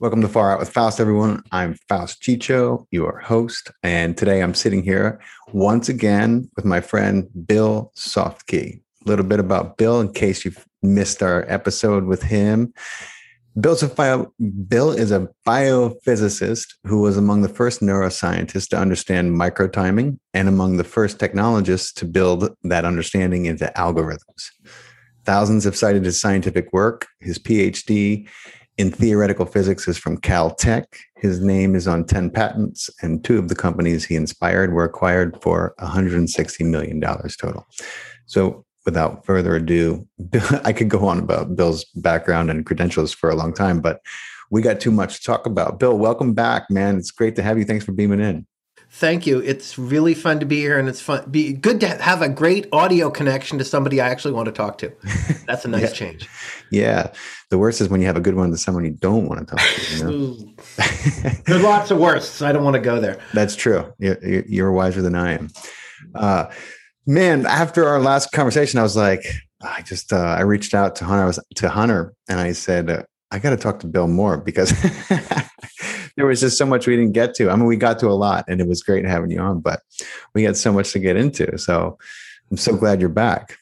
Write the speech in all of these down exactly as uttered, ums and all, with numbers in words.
Welcome to Far Out with Faust, everyone. I'm Faust Chicho, your host, and today I'm sitting here once again with my friend Bill Softkey. A little bit about Bill in case you've missed our episode with him. Bill's a bio, Bill is a biophysicist who was among the first neuroscientists to understand microtiming and among the first technologists to build that understanding into algorithms. Thousands have cited his scientific work. His P H D in theoretical physics is from Caltech. His name is on ten patents, and two of the companies he inspired were acquired for one hundred sixty million dollars total. So without further ado, I could go on about Bill's background and credentials for a long time, but we got too much to talk about. Bill, welcome back, man. It's great to have you. Thanks for beaming in. Thank you. It's really fun to be here, and it's fun, be good to have a great audio connection to somebody I actually want to talk to. That's a nice yeah. change. Yeah. The worst is when you have a good one to someone you don't want to talk to. You know? There's lots of worse. So I don't want to go there. That's true. You're, you're wiser than I am. Uh, man, after our last conversation, I was like, I just, uh, I reached out to Hunter, I was to Hunter and I said, uh, I got to talk to Bill more because there was just so much we didn't get to. I mean, we got to a lot and it was great having you on, but we had so much to get into. So I'm so glad you're back.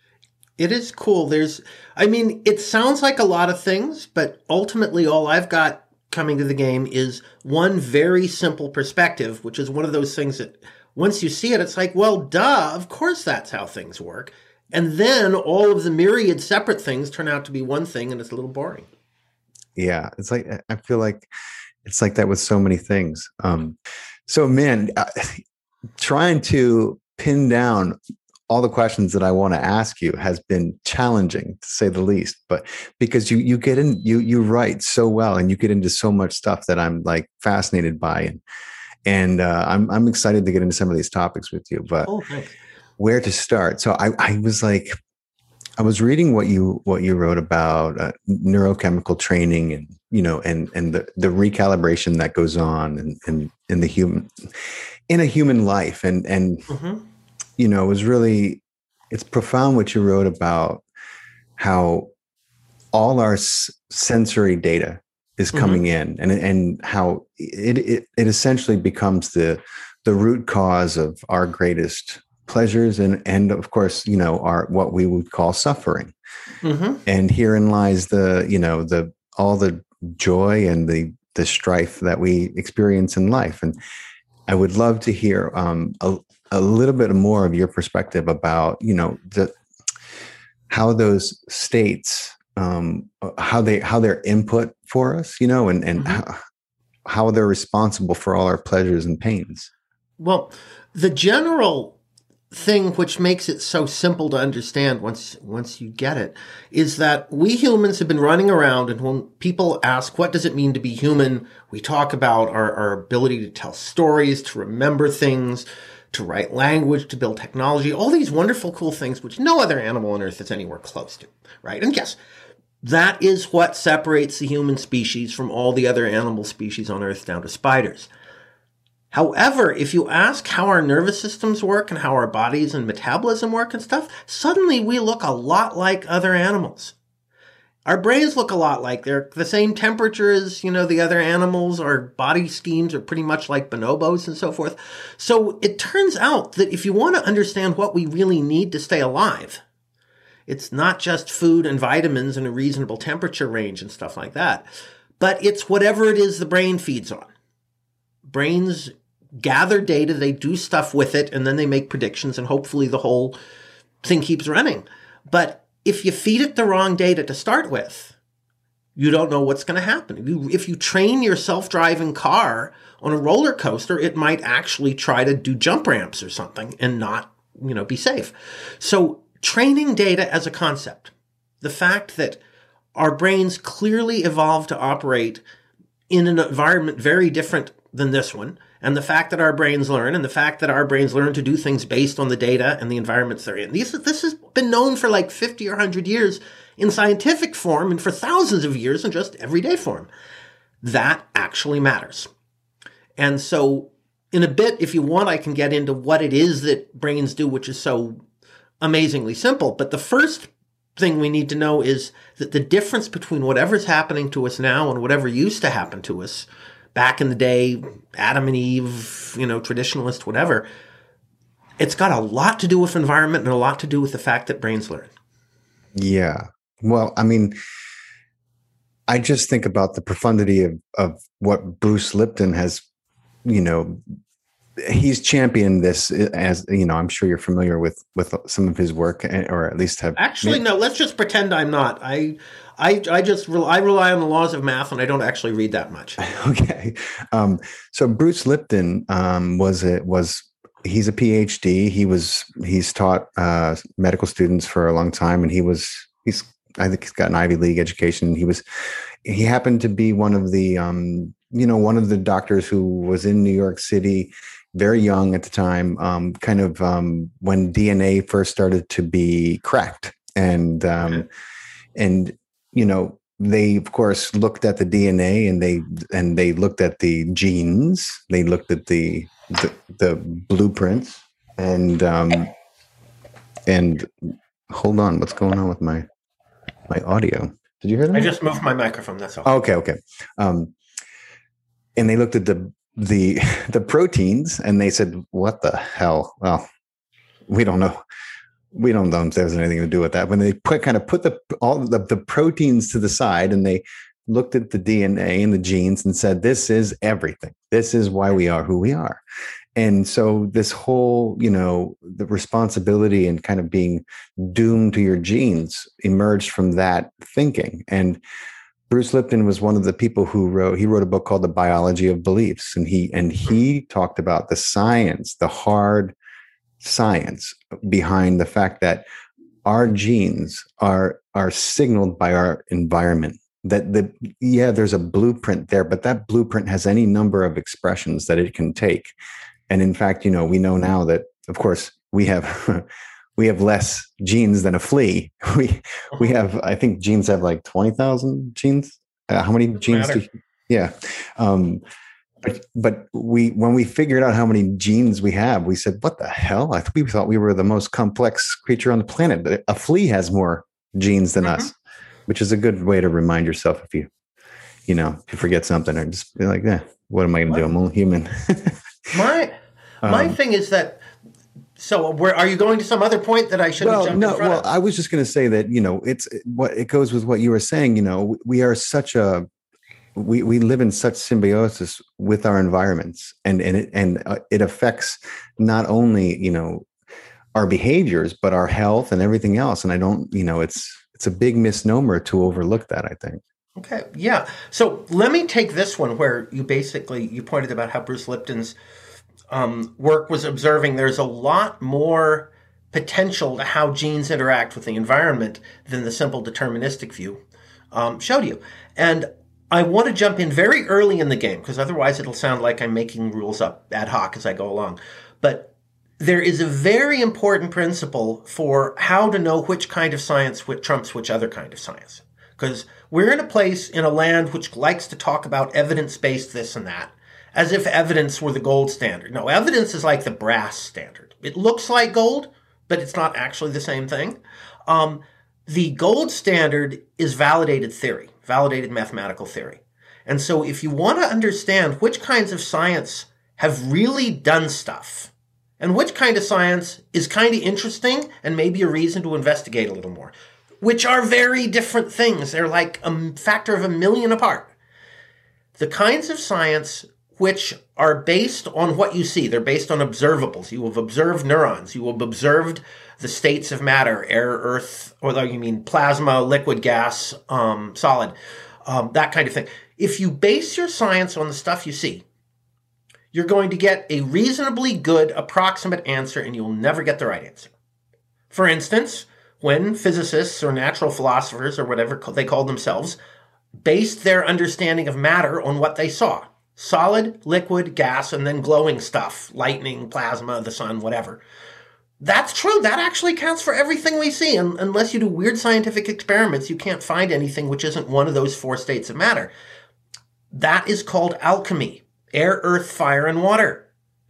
It is cool. There's, I mean, it sounds like a lot of things, but ultimately all I've got coming to the game is one very simple perspective, which is one of those things that once you see it, it's like, well, duh, of course that's how things work. And then all of the myriad separate things turn out to be one thing and it's a little boring. Yeah, it's like, I feel like it's like that with so many things. Um, so, man, uh, trying to pin down all the questions that I want to ask you has been challenging, to say the least. But because you you get in, you you write so well, and you get into so much stuff that I'm like fascinated by, and and uh, I'm I'm excited to get into some of these topics with you. But oh, thanks. Where to start? So I I was like. I was reading what you what you wrote about uh, neurochemical training and you know and and the, the recalibration that goes on in, in in the human in a human life and and mm-hmm. you know it was really it's profound what you wrote about how all our s- sensory data is coming mm-hmm. in and and how it, it it essentially becomes the the root cause of our greatest pleasures and and of course you know are what we would call suffering mm-hmm. and herein lies the you know the all the joy and the the strife that we experience in life. And I would love to hear um a, a little bit more of your perspective about you know the how those states um how they how they're input for us you know and and mm-hmm. how, how they're responsible for all our pleasures and pains. Well, the general thing which makes it so simple to understand once once you get it is that we humans have been running around, and when people ask what does it mean to be human, we talk about our, our ability to tell stories, to remember things, to write language, to build technology, all these wonderful cool things which no other animal on earth is anywhere close to, right? And yes, that is what separates the human species from all the other animal species on earth down to spiders. However, if you ask how our nervous systems work and how our bodies and metabolism work and stuff, suddenly we look a lot like other animals. Our brains look a lot like they're the same temperature as, you know, the other animals. Our body schemes are pretty much like bonobos and so forth. So it turns out that if you want to understand what we really need to stay alive, it's not just food and vitamins and a reasonable temperature range and stuff like that, but it's whatever it is the brain feeds on. Brains gather data, they do stuff with it, and then they make predictions, and hopefully the whole thing keeps running. But if you feed it the wrong data to start with, you don't know what's going to happen. If you, if you train your self-driving car on a roller coaster, it might actually try to do jump ramps or something and not, you know, be safe. So training data as a concept, the fact that our brains clearly evolved to operate in an environment very different than this one, and the fact that our brains learn, and the fact that our brains learn to do things based on the data and the environments they're in. These, this has been known for like fifty or one hundred years in scientific form and for thousands of years in just everyday form. That actually matters. And so in a bit, if you want, I can get into what it is that brains do, which is so amazingly simple. But the first thing we need to know is that the difference between whatever's happening to us now and whatever used to happen to us back in the day, Adam and Eve, you know, traditionalist, whatever, it's got a lot to do with environment and a lot to do with the fact that brains learn. Yeah. Well, I mean, I just think about the profundity of, of what Bruce Lipton has, you know, he's championed this as, you know, I'm sure you're familiar with, with some of his work, or at least have. Actually, no, let's just pretend I'm not. I, I, I just, re- I rely on the laws of math and I don't actually read that much. Okay. Um, so Bruce Lipton um, was, a, was, he's a P H D. He was, he's taught uh, medical students for a long time, and he was, he's, I think he's got an Ivy League education. He was, he happened to be one of the, um, you know, one of the doctors who was in New York City, very young at the time, um, kind of um, when D N A first started to be cracked. And, um, okay. and, you know, they of course looked at the D N A and they, and they looked at the genes. They looked at the, the, the blueprints and, um, and hold on, what's going on with my, my audio? Did you hear that? I just moved my microphone. That's all. Okay. Okay. Um, and they looked at the, the, the proteins and they said, what the hell? Well, we don't know. We don't know if there's anything to do with that. When they put kind of put the, all the, the proteins to the side and they looked at the D N A and the genes and said, this is everything. This is why we are who we are. And so this whole, you know, the responsibility and kind of being doomed to your genes emerged from that thinking. And Bruce Lipton was one of the people who wrote, he wrote a book called The Biology of Beliefs. And he, and he talked about the science, the hard science behind the fact that our genes are, are signaled by our environment. That the, yeah, there's a blueprint there, but that blueprint has any number of expressions that it can take. And in fact, you know, we know now that, of course, we have we have less genes than a flea. We we have, I think, genes have like twenty thousand genes. Uh, how many genes? Do, yeah, um, but but we when we figured out how many genes we have, we said, "What the hell?" I th- we thought we were the most complex creature on the planet. But a flea has more genes than mm-hmm. us, which is a good way to remind yourself if you, you know, if you forget something, or just be like, "Yeah, what am I going to do? I'm only human." My my um, thing is that. So, where are you going to some other point that I should well, have jumped no, in front well, of? I was just going to say that, you know, it's what it goes with what you were saying. You know, we are such a we we live in such symbiosis with our environments, and and it and uh, it affects not only, you know, our behaviors, but our health and everything else. And I don't, you know, it's it's a big misnomer to overlook that, I think. Okay, yeah. So let me take this one where you basically you pointed about how Bruce Lipton's Um, work was observing there's a lot more potential to how genes interact with the environment than the simple deterministic view um, showed you. And I want to jump in very early in the game, because otherwise it'll sound like I'm making rules up ad hoc as I go along. But there is a very important principle for how to know which kind of science which trumps which other kind of science. Because we're in a place, in a land which likes to talk about evidence-based this and that, as if evidence were the gold standard. No, evidence is like the brass standard. It looks like gold, but it's not actually the same thing. Um, the gold standard is validated theory, validated mathematical theory. And so if you want to understand which kinds of science have really done stuff, and which kind of science is kind of interesting and maybe a reason to investigate a little more, which are very different things. They're like a factor of a million apart. The kinds of science which are based on what you see. They're based on observables. You have observed neurons. You have observed the states of matter, air, earth, or you mean plasma, liquid, gas, um, solid, um, that kind of thing. If you base your science on the stuff you see, you're going to get a reasonably good approximate answer, and you'll never get the right answer. For instance, when physicists or natural philosophers or whatever they call themselves based their understanding of matter on what they saw, solid, liquid, gas, and then glowing stuff, lightning, plasma, the sun, whatever. That's true. That actually counts for everything we see. And unless you do weird scientific experiments, you can't find anything which isn't one of those four states of matter. That is called alchemy. Air, earth, fire, and water.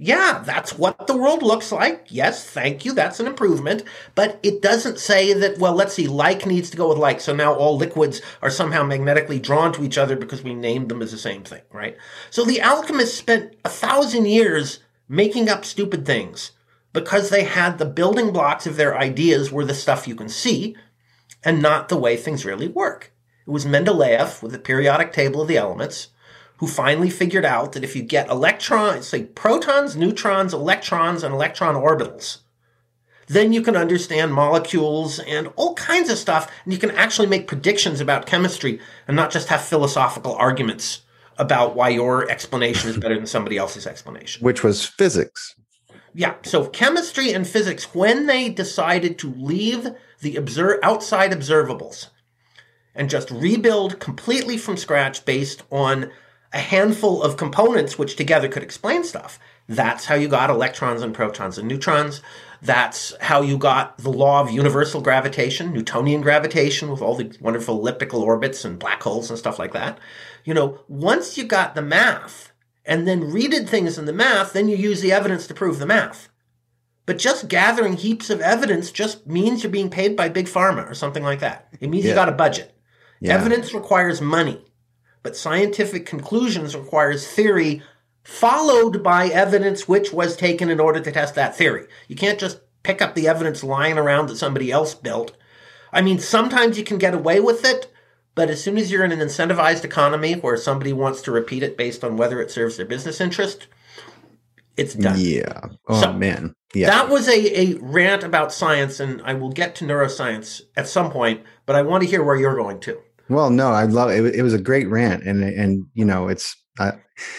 Yeah, that's what the world looks like. Yes, thank you. That's an improvement. But it doesn't say that, well, let's see, like needs to go with like. So now all liquids are somehow magnetically drawn to each other because we named them as the same thing, right? So the alchemists spent a thousand years making up stupid things because they had the building blocks of their ideas were the stuff you can see and not the way things really work. It was Mendeleev with the periodic table of the elements who finally figured out that if you get electrons, say protons, neutrons, electrons, and electron orbitals, then you can understand molecules and all kinds of stuff, and you can actually make predictions about chemistry and not just have philosophical arguments about why your explanation is better than somebody else's explanation. Which was physics. Yeah, so chemistry and physics, when they decided to leave the observe, outside observables and just rebuild completely from scratch based on a handful of components which together could explain stuff. That's how you got electrons and protons and neutrons. That's how you got the law of universal gravitation, Newtonian gravitation with all the wonderful elliptical orbits and black holes and stuff like that. You know, once you got the math and then redid things in the math, then you use the evidence to prove the math. But just gathering heaps of evidence just means you're being paid by Big Pharma or something like that. It means yeah. you got a budget. Yeah. Evidence requires money. But scientific conclusions requires theory followed by evidence which was taken in order to test that theory. You can't just pick up the evidence lying around that somebody else built. I mean, sometimes you can get away with it, but as soon as you're in an incentivized economy where somebody wants to repeat it based on whether it serves their business interest, it's done. Yeah. Oh, so, man. Yeah. That was a, a rant about science, and I will get to neuroscience at some point, but I want to hear where you're going to. Well, no, I love it. It was a great rant. And, and, you know, it's, I,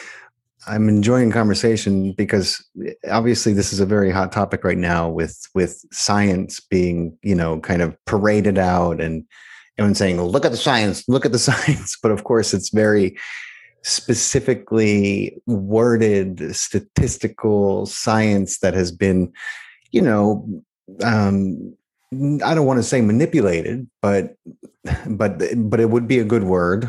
I'm enjoying conversation because obviously this is a very hot topic right now with, with science being, you know, kind of paraded out and everyone saying, look at the science, look at the science. But of course it's very specifically worded statistical science that has been, you know, um, I don't want to say manipulated, but but but it would be a good word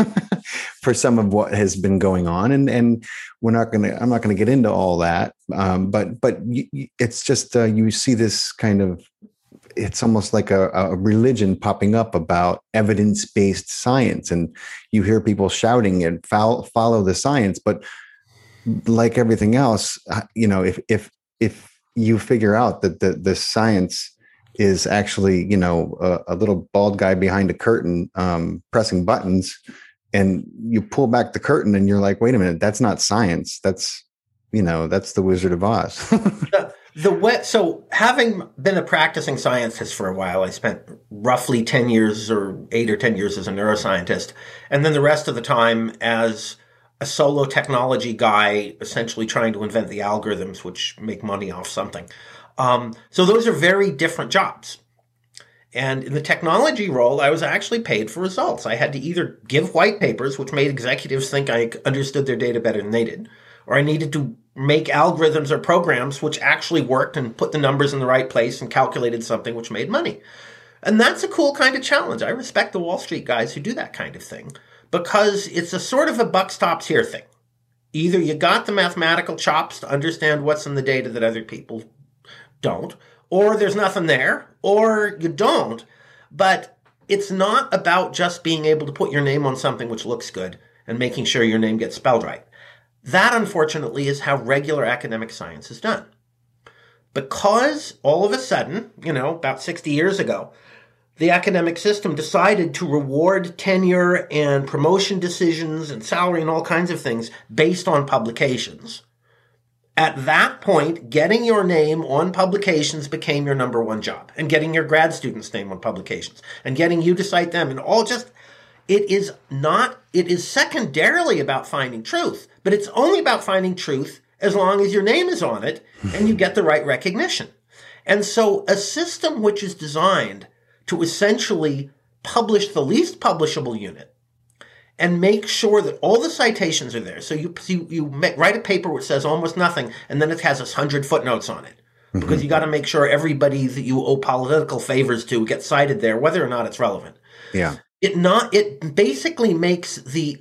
for some of what has been going on, and and we're not going to. I'm not going to get into all that, um, but but you, it's just uh, you see this kind of. It's almost like a, a religion popping up about evidence-based science, and you hear people shouting and follow, follow the science. But like everything else, you know, if if if you figure out that the the science is actually, you know, a, a little bald guy behind a curtain um, pressing buttons, and you pull back the curtain and you're like, wait a minute, that's not science. That's, you know, that's the Wizard of Oz. the, the way, so having been a practicing scientist for a while, I spent roughly ten years or eight or ten years as a neuroscientist. And then the rest of the time as a solo technology guy, essentially trying to invent the algorithms which make money off something. Um, so those are very different jobs. And in the technology role, I was actually paid for results. I had to either give white papers, which made executives think I understood their data better than they did, or I needed to make algorithms or programs which actually worked and put the numbers in the right place and calculated something which made money. And that's a cool kind of challenge. I respect the Wall Street guys who do that kind of thing because it's a sort of a buck stops here thing. Either you got the mathematical chops to understand what's in the data that other people don't, or there's nothing there, or you don't. But it's not about just being able to put your name on something which looks good and making sure your name gets spelled right. That, unfortunately, is how regular academic science is done. Because all of a sudden, you know, about sixty years ago, the academic system decided to reward tenure and promotion decisions and salary and all kinds of things based on publications. At that point, getting your name on publications became your number one job, and getting your grad students' name on publications, and getting you to cite them, and all just, it is not, it is secondarily about finding truth, but it's only about finding truth as long as your name is on it and you get the right recognition. And so a system which is designed to essentially publish the least publishable unit and make sure that all the citations are there. So you you, you write a paper which says almost nothing, and then it has a hundred footnotes on it. Because mm-hmm. you got to make sure everybody that you owe political favors to gets cited there, whether or not it's relevant. Yeah. It not it basically makes the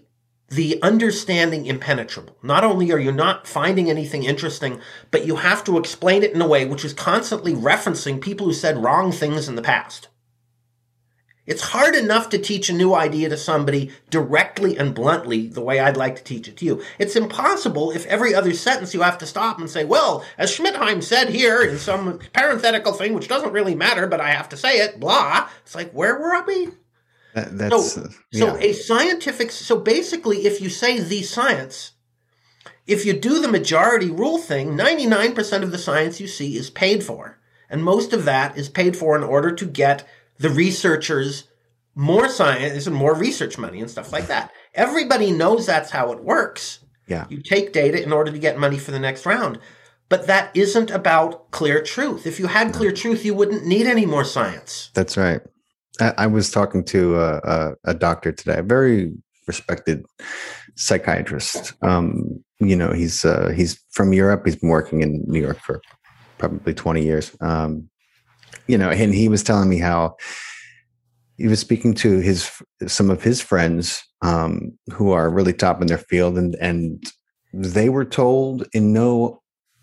the understanding impenetrable. Not only are you not finding anything interesting, but you have to explain it in a way which is constantly referencing people who said wrong things in the past. It's hard enough to teach a new idea to somebody directly and bluntly the way I'd like to teach it to you. It's impossible if every other sentence you have to stop and say, well, as Schmidheim said here in some parenthetical thing, which doesn't really matter, but I have to say it, blah. It's like, where were we? That, that's, so, uh, yeah. so a scientific, so basically if you say the science, if you do the majority rule thing, ninety-nine percent of the science you see is paid for. And most of that is paid for in order to get the researchers more science and more research money and stuff like that. Everybody knows that's how it works. Yeah. You take data in order to get money for the next round. But that isn't about clear truth. If you had clear truth, you wouldn't need any more science. That's right. I, I was talking to a, a, a doctor today, a very respected psychiatrist. Um, you know, he's uh, he's from Europe. He's been working in New York for probably twenty years. Um, you know, and he was telling me how he was speaking to his some of his friends um, who are really top in their field, and and they were told in no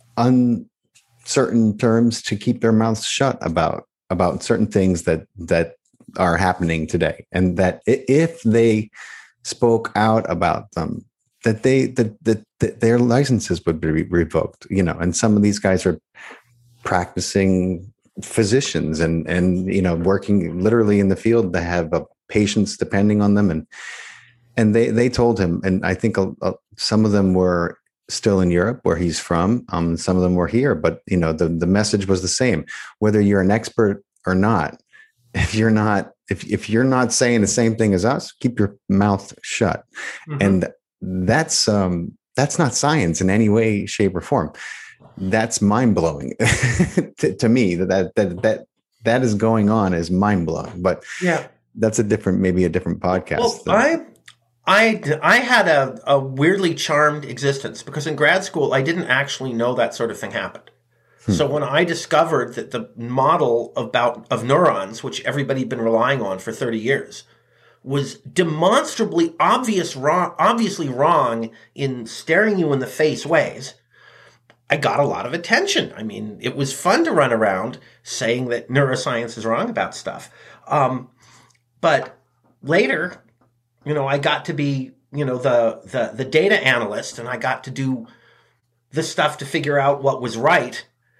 uncertain terms to keep their mouths shut about about certain things that that are happening today, and that if they spoke out about them, that they that that, that their licenses would be revoked. You know, and some of these guys are practicing physicians and and you know working literally in the field. They have uh, patients depending on them, and and they they told him, and I think a, a, some of them were still in Europe where he's from. Um, some of them were here, but you know the the message was the same. Whether you're an expert or not, if you're not if if you're not saying the same thing as us, keep your mouth shut. Mm-hmm. And that's um that's not science in any way, shape, or form. That's mind blowing to, to me. That that that that is going on is mind blowing. But yeah, that's a different, maybe a different podcast. Well, I I I had a, a weirdly charmed existence because in grad school I didn't actually know that sort of thing happened. Hmm. So when I discovered that the model about of neurons, which everybody had been relying on for thirty years, was demonstrably obvious wrong, obviously wrong in staring you in the face ways, I got a lot of attention. I mean, it was fun to run around saying that neuroscience is wrong about stuff. Um, but later, you know, I got to be, you know, the, the, the data analyst, and I got to do the stuff to figure out what was right.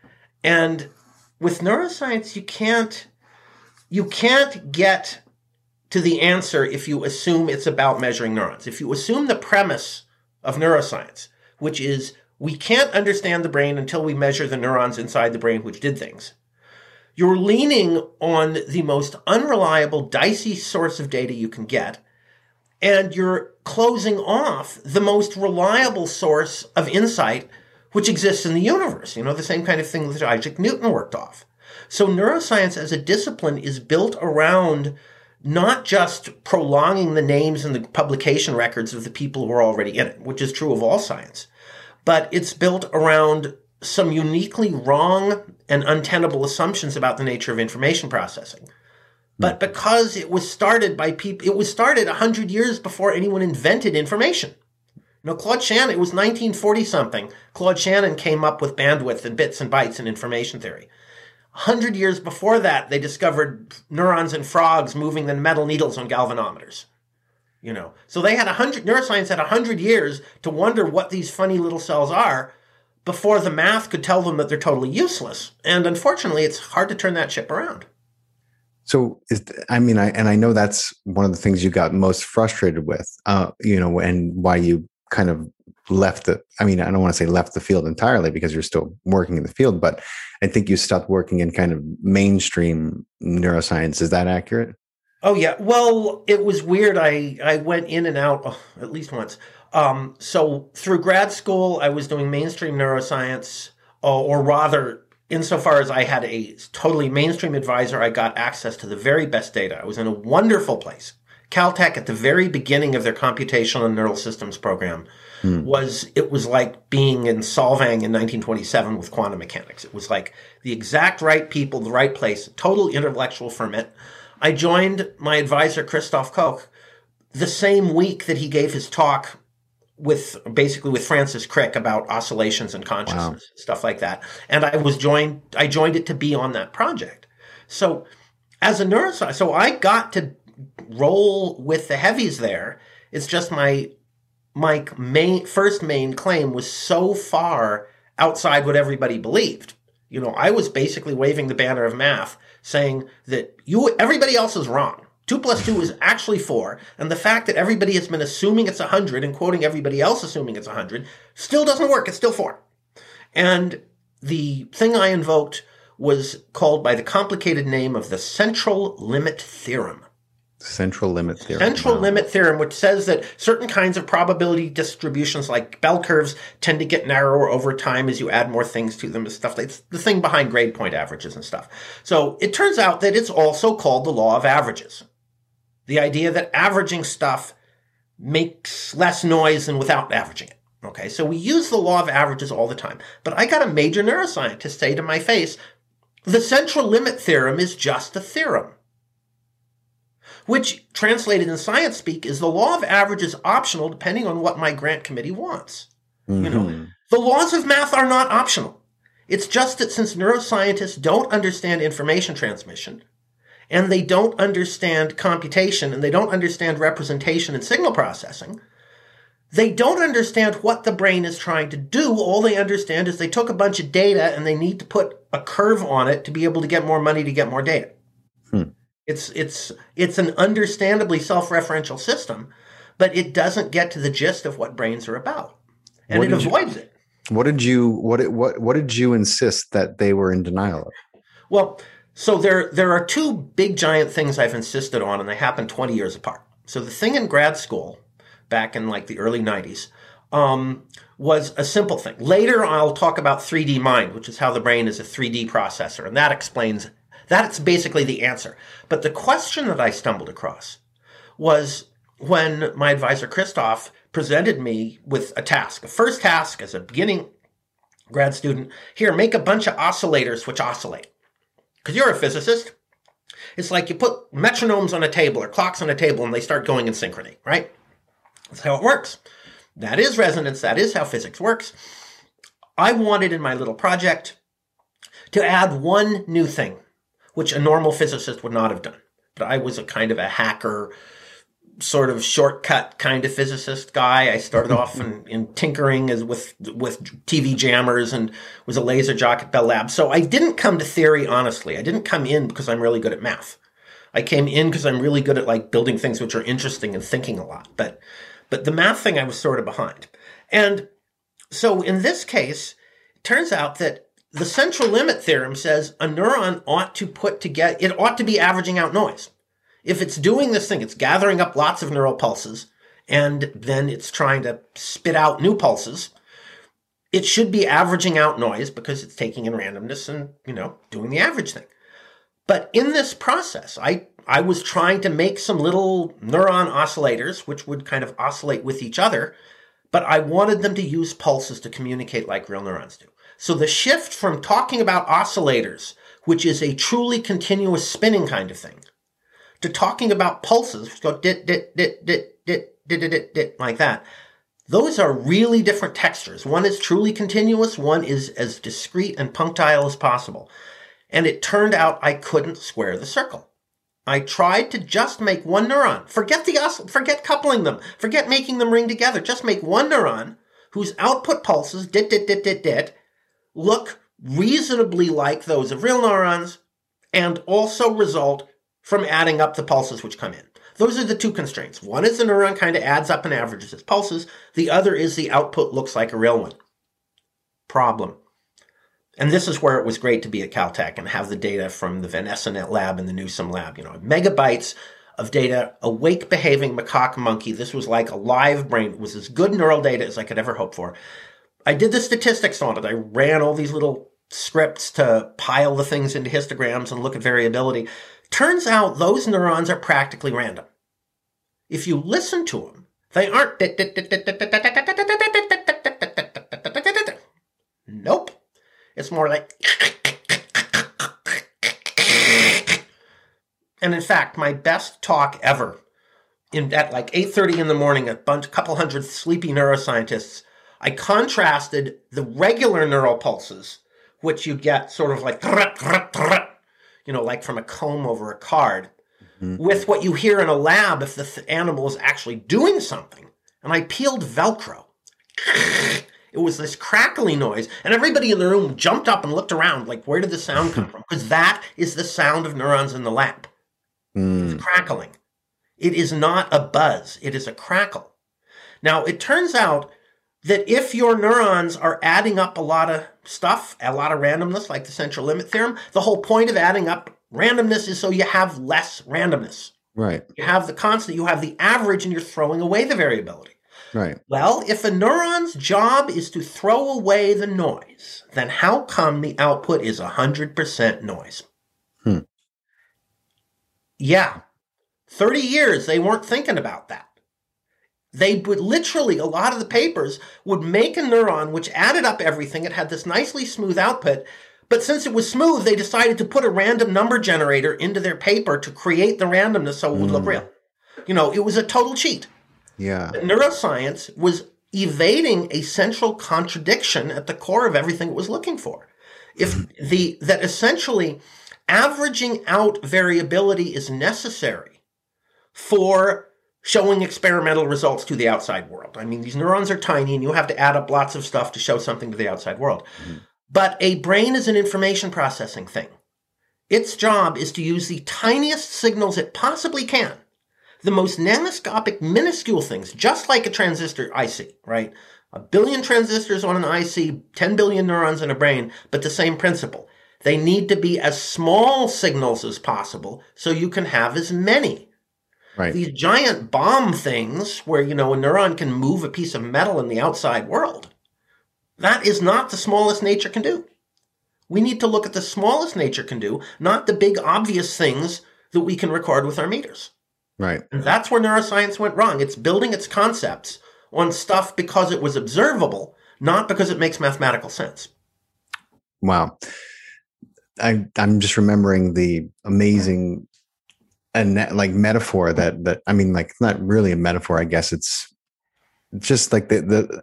And with neuroscience, you can't, you can't get to the answer if you assume it's about measuring neurons. If you assume the premise of neuroscience, which is we can't understand the brain until we measure the neurons inside the brain which did things, you're leaning on the most unreliable, dicey source of data you can get, and you're closing off the most reliable source of insight which exists in the universe. You know, the same kind of thing that Isaac Newton worked off. So neuroscience as a discipline is built around not just prolonging the names and the publication records of the people who are already in it, which is true of all science, but it's built around some uniquely wrong and untenable assumptions about the nature of information processing. But because it was started by people, it was started one hundred years before anyone invented information. You know, Claude Shannon, it was nineteen forty something. Claude Shannon came up with bandwidth and bits and bytes and information theory. one hundred years before that, they discovered neurons in frogs moving the metal needles on galvanometers. You know, so they had a hundred, neuroscience had a hundred years to wonder what these funny little cells are before the math could tell them that they're totally useless. And unfortunately, it's hard to turn that ship around. So, is, I mean, I, and I know that's one of the things you got most frustrated with, uh, you know, and why you kind of left the, I mean, I don't want to say left the field entirely because you're still working in the field, but I think you stopped working in kind of mainstream neuroscience. Is that accurate? Oh, yeah. Well, it was weird. I, I went in and out oh, at least once. Um, so through grad school, I was doing mainstream neuroscience, uh, or rather, insofar as I had a totally mainstream advisor, I got access to the very best data. I was in a wonderful place. Caltech, at the very beginning of their computational and neural systems program, hmm. was it was like being in Solvang in nineteen twenty-seven with quantum mechanics. It was like the exact right people, the right place, total intellectual ferment. I joined my advisor, Christoph Koch, the same week that he gave his talk with basically with Francis Crick about oscillations and consciousness, wow. stuff like that. And I was joined, I joined it to be on that project. So as a neuroscientist, so I got to roll with the heavies there. It's just my, my main, first main claim was so far outside what everybody believed. You know, I was basically waving the banner of math saying that you, everybody else is wrong. Two plus two is actually four, and the fact that everybody has been assuming it's one hundred and quoting everybody else assuming it's one hundred still doesn't work. It's still four. And the thing I invoked was called by the complicated name of the central limit theorem. Central limit theorem. Central wow. limit theorem, which says that certain kinds of probability distributions like bell curves tend to get narrower over time as you add more things to them and stuff. It's the thing behind grade point averages and stuff. So it turns out that it's also called the law of averages. The idea that averaging stuff makes less noise than without averaging it. Okay, so we use the law of averages all the time. But I got a major neuroscientist say to my face, the central limit theorem is just a theorem. Which, translated in science speak, is the law of averages optional depending on what my grant committee wants. Mm-hmm. You know, the laws of math are not optional. It's just that since neuroscientists don't understand information transmission, and they don't understand computation, and they don't understand representation and signal processing, they don't understand what the brain is trying to do. All they understand is they took a bunch of data and they need to put a curve on it to be able to get more money to get more data. Hmm. It's it's it's an understandably self-referential system, but it doesn't get to the gist of what brains are about, and what it avoids you, it. What did you what what what did you insist that they were in denial of? Well, so there there are two big giant things I've insisted on, and they happen twenty years apart. So the thing in grad school, back in like the early nineties, um, was a simple thing. Later, I'll talk about three D mind, which is how the brain is a three D processor, and that explains. That's basically the answer. But the question that I stumbled across was when my advisor, Christoph, presented me with a task. A first task as a beginning grad student, here, make a bunch of oscillators which oscillate. Because you're a physicist. It's like you put metronomes on a table or clocks on a table and they start going in synchrony, right? That's how it works. That is resonance. That is how physics works. I wanted in my little project to add one new thing, which a normal physicist would not have done. But I was a kind of a hacker, sort of shortcut kind of physicist guy. I started off in, in tinkering as with with T V jammers and was a laser jock at Bell Labs. So I didn't come to theory, honestly. I didn't come in because I'm really good at math. I came in because I'm really good at like building things which are interesting and thinking a lot. But but the math thing I was sort of behind. And so in this case, it turns out that the central limit theorem says a neuron ought to put together, it ought to be averaging out noise. If it's doing this thing, it's gathering up lots of neural pulses, and then it's trying to spit out new pulses. It should be averaging out noise because it's taking in randomness and, you know, doing the average thing. But in this process, I, I was trying to make some little neuron oscillators, which would kind of oscillate with each other, but I wanted them to use pulses to communicate like real neurons do. So the shift from talking about oscillators, which is a truly continuous spinning kind of thing, to talking about pulses, which go dit, dit, dit, dit, dit, dit, dit, dit, dit, like that. Those are really different textures. One is truly continuous. One is as discrete and punctile as possible. And it turned out I couldn't square the circle. I tried to just make one neuron. Forget the os- forget coupling them. Forget making them ring together. Just make one neuron whose output pulses, dit, dit, dit, dit, dit, look reasonably like those of real neurons and also result from adding up the pulses which come in. Those are the two constraints. One is the neuron kind of adds up and averages its pulses. The other is the output looks like a real one. Problem. And this is where it was great to be at Caltech and have the data from the Van Essen lab and the Newsom lab. You know, megabytes of data, awake behaving macaque monkey. This was like a live brain. It was as good neural data as I could ever hope for. I did the statistics on it. I ran all these little scripts to pile the things into histograms and look at variability. Turns out those neurons are practically random. If you listen to them, they aren't. Nope. It's more like. And in fact, my best talk ever in at like eight thirty in the morning, a bunch, couple hundred sleepy neuroscientists, I contrasted the regular neural pulses, which you get sort of like, you know, like from a comb over a card, mm-hmm. with what you hear in a lab if the th- animal is actually doing something. And I peeled Velcro. It was this crackly noise, and everybody in the room jumped up and looked around, like, where did the sound come from? Because that is the sound of neurons in the lab. Mm. It's crackling. It is not a buzz. It is a crackle. Now, it turns out that if your neurons are adding up a lot of stuff, a lot of randomness, like the central limit theorem, the whole point of adding up randomness is so you have less randomness. Right. You have the constant, you have the average, and you're throwing away the variability. Right. Well, if a neuron's job is to throw away the noise, then how come the output is one hundred percent noise? Hmm. Yeah. thirty years, they weren't thinking about that. They would literally, a lot of the papers would make a neuron which added up everything. It had this nicely smooth output. But since it was smooth, they decided to put a random number generator into their paper to create the randomness so it would mm. look real. You know, it was a total cheat. Yeah. Neuroscience was evading a central contradiction at the core of everything it was looking for. If the that essentially averaging out variability is necessary for showing experimental results to the outside world. I mean, these neurons are tiny and you have to add up lots of stuff to show something to the outside world. Mm-hmm. But a brain is an information processing thing. Its job is to use the tiniest signals it possibly can, the most nanoscopic, minuscule things, just like a transistor I C, right? A billion transistors on an I C, ten billion neurons in a brain, but the same principle. They need to be as small signals as possible so you can have as many. Right. These giant bomb things where, you know, a neuron can move a piece of metal in the outside world, that is not the smallest nature can do. We need to look at the smallest nature can do, not the big obvious things that we can record with our meters. Right. And that's where neuroscience went wrong. It's building its concepts on stuff because it was observable, not because it makes mathematical sense. Wow. I, I'm just remembering the amazing and like metaphor that, that, I mean, like not really a metaphor, I guess it's just like the, the,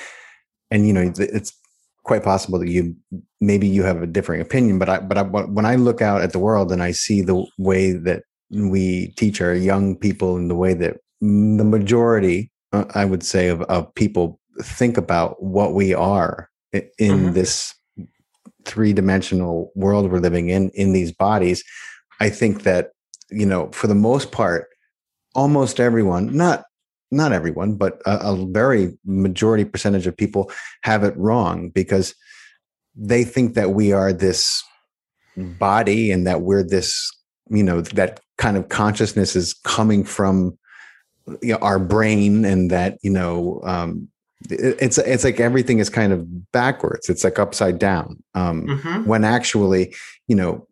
and you know, it's quite possible that you, maybe you have a differing opinion, but I, but I, when I look out at the world and I see the way that we teach our young people and the way that the majority, uh, I would say, of, of people think about what we are in mm-hmm. this three-dimensional world we're living in, in these bodies, I think that, you know, for the most part, almost everyone, not not everyone, but a, a very majority percentage of people have it wrong because they think that we are this body and that we're this, you know, that kind of consciousness is coming from, you know, our brain, and that, you know, um, it, it's it's like everything is kind of backwards. It's like upside down. Um, mm-hmm. When actually, you know,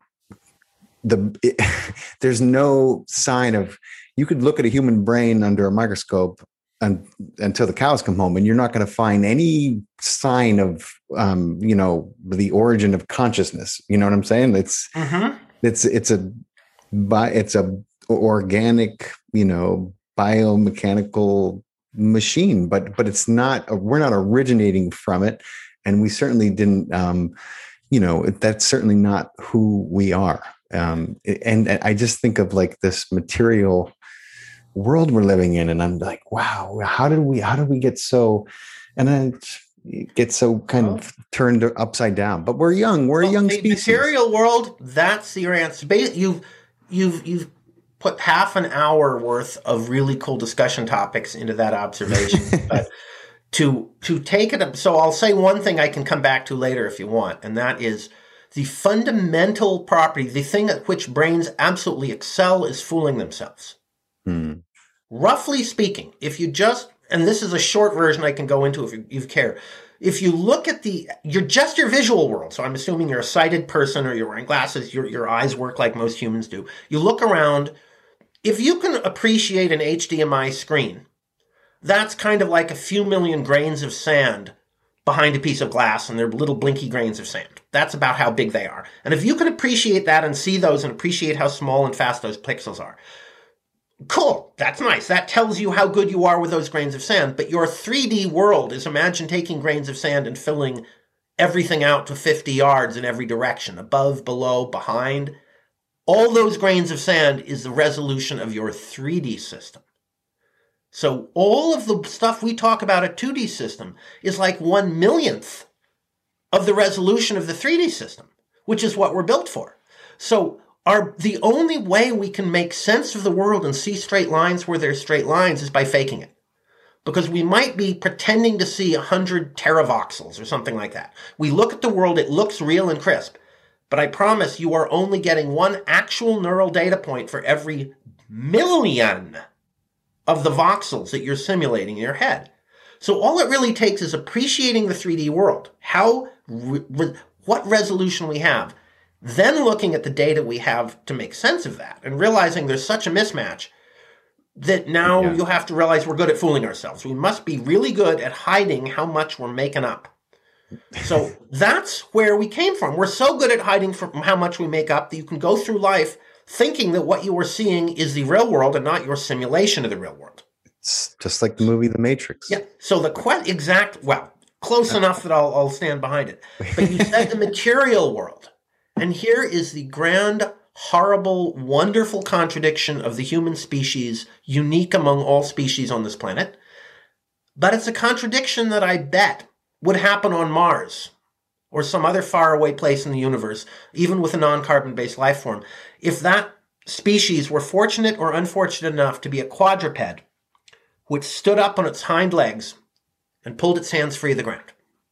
the it, there's no sign of. You could look at a human brain under a microscope and, until the cows come home, and you're not going to find any sign of, um, you know, the origin of consciousness. You know what I'm saying? It's mm-hmm. it's it's a it's a organic, you know, biomechanical machine, but but it's not. We're not originating from it, and we certainly didn't. Um, you know, that's certainly not who we are. Um, and, and I just think of like this material world we're living in, and I'm like, wow, how did we, how did we get so, and then get so kind well, of turned upside down? But we're young, we're well, a young the species. Material world, that's your answer. You've, you've, you've put half an hour worth of really cool discussion topics into that observation. But to, to take it up, so I'll say one thing I can come back to later if you want, and that is, the fundamental property, the thing at which brains absolutely excel, is fooling themselves. Hmm. Roughly speaking, if you just, and this is a short version I can go into if you, you care, if you look at the, you're just your visual world, so I'm assuming you're a sighted person or you're wearing glasses, your, your eyes work like most humans do. You look around, if you can appreciate an H D M I screen, that's kind of like a few million grains of sand behind a piece of glass, and they're little blinky grains of sand. That's about how big they are. And if you can appreciate that and see those and appreciate how small and fast those pixels are, Cool. That's nice. That tells you how good you are with those grains of sand. But your three D world is, imagine taking grains of sand and filling everything out to fifty yards in every direction, above, below, behind. All those grains of sand is the resolution of your three D system. So all of the stuff we talk about a two D system is like one millionth of the resolution of the three D system, which is what we're built for. So Our, the only way we can make sense of the world and see straight lines where there's straight lines is by faking it. Because we might be pretending to see one hundred teravoxels or something like that. We look at the world, it looks real and crisp. But I promise you are only getting one actual neural data point for every million of the voxels that you're simulating in your head. So all it really takes is appreciating the three D world, how, re, what resolution we have. Then looking at the data we have to make sense of that and realizing there's such a mismatch that now yeah. you'll have to realize we're good at fooling ourselves. We must be really good at hiding how much we're making up. So that's where we came from. We're so good at hiding from how much we make up that you can go through life thinking that what you are seeing is the real world and not your simulation of the real world. It's just like the movie The Matrix. Yeah. So the que- exact, well, close enough that I'll, I'll stand behind it. But you said the material world. And here is the grand, horrible, wonderful contradiction of the human species, unique among all species on this planet. But it's a contradiction that I bet would happen on Mars or some other faraway place in the universe, even with a non-carbon-based life form, if that species were fortunate or unfortunate enough to be a quadruped, which stood up on its hind legs and pulled its hands free of the ground.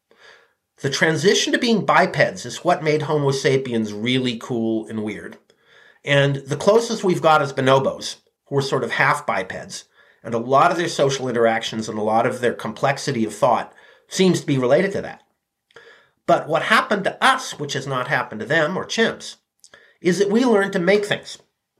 The transition to being bipeds is what made Homo sapiens really cool and weird. And the closest we've got is bonobos, who are sort of half bipeds. And a lot of their social interactions and a lot of their complexity of thought seems to be related to that. But what happened to us, which has not happened to them or chimps, is that we learned to make things.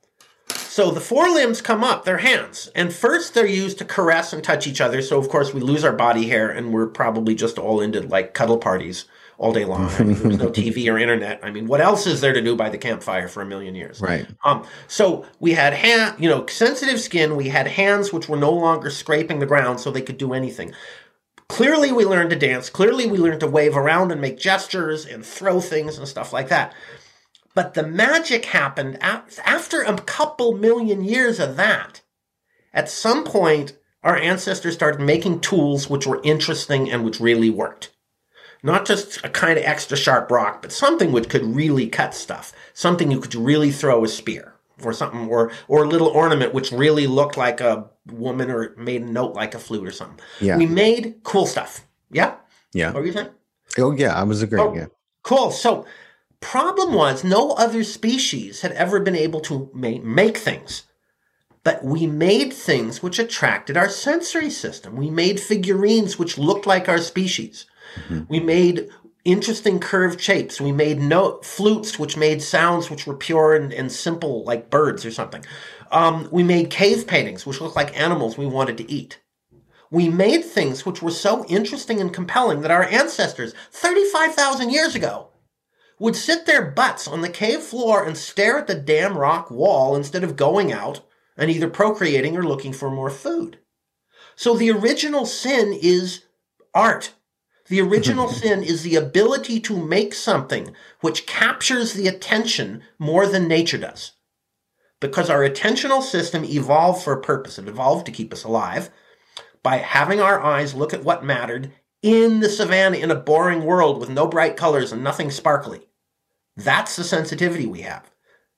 So the forelimbs come up, they're hands, and first they're used to caress and touch each other. So of course we lose our body hair and we're probably just all into like cuddle parties all day long. I mean, there's no T V or internet. I mean, what else is there to do by the campfire for a million years? Right. Um, so we had hand, you know, sensitive skin. We had hands which were no longer scraping the ground so they could do anything. Clearly we learned to dance. Clearly we learned to wave around and make gestures and throw things and stuff like that. But the magic happened after a couple million years of that. At some point, our ancestors started making tools which were interesting and which really worked. Not just a kind of extra sharp rock, but something which could really cut stuff. Something you could really throw a spear or something, or or a little ornament which really looked like a woman or made a note like a flute or something. Yeah. We made cool stuff. Yeah? Yeah. What were you saying? Oh, yeah. I was agreeing. Oh, yeah. Cool. So, problem was no other species had ever been able to ma- make things. But we made things which attracted our sensory system. We made figurines which looked like our species. Mm-hmm. We made interesting curved shapes. We made note flutes which made sounds which were pure and, and simple like birds or something. Um, we made cave paintings which looked like animals we wanted to eat. We made things which were so interesting and compelling that our ancestors, thirty-five thousand years ago, would sit their butts on the cave floor and stare at the damn rock wall instead of going out and either procreating or looking for more food. So the original sin is art. The original sin is the ability to make something which captures the attention more than nature does. Because our attentional system evolved for a purpose. It evolved to keep us alive by having our eyes look at what mattered in the savannah in a boring world with no bright colors and nothing sparkly. That's the sensitivity we have.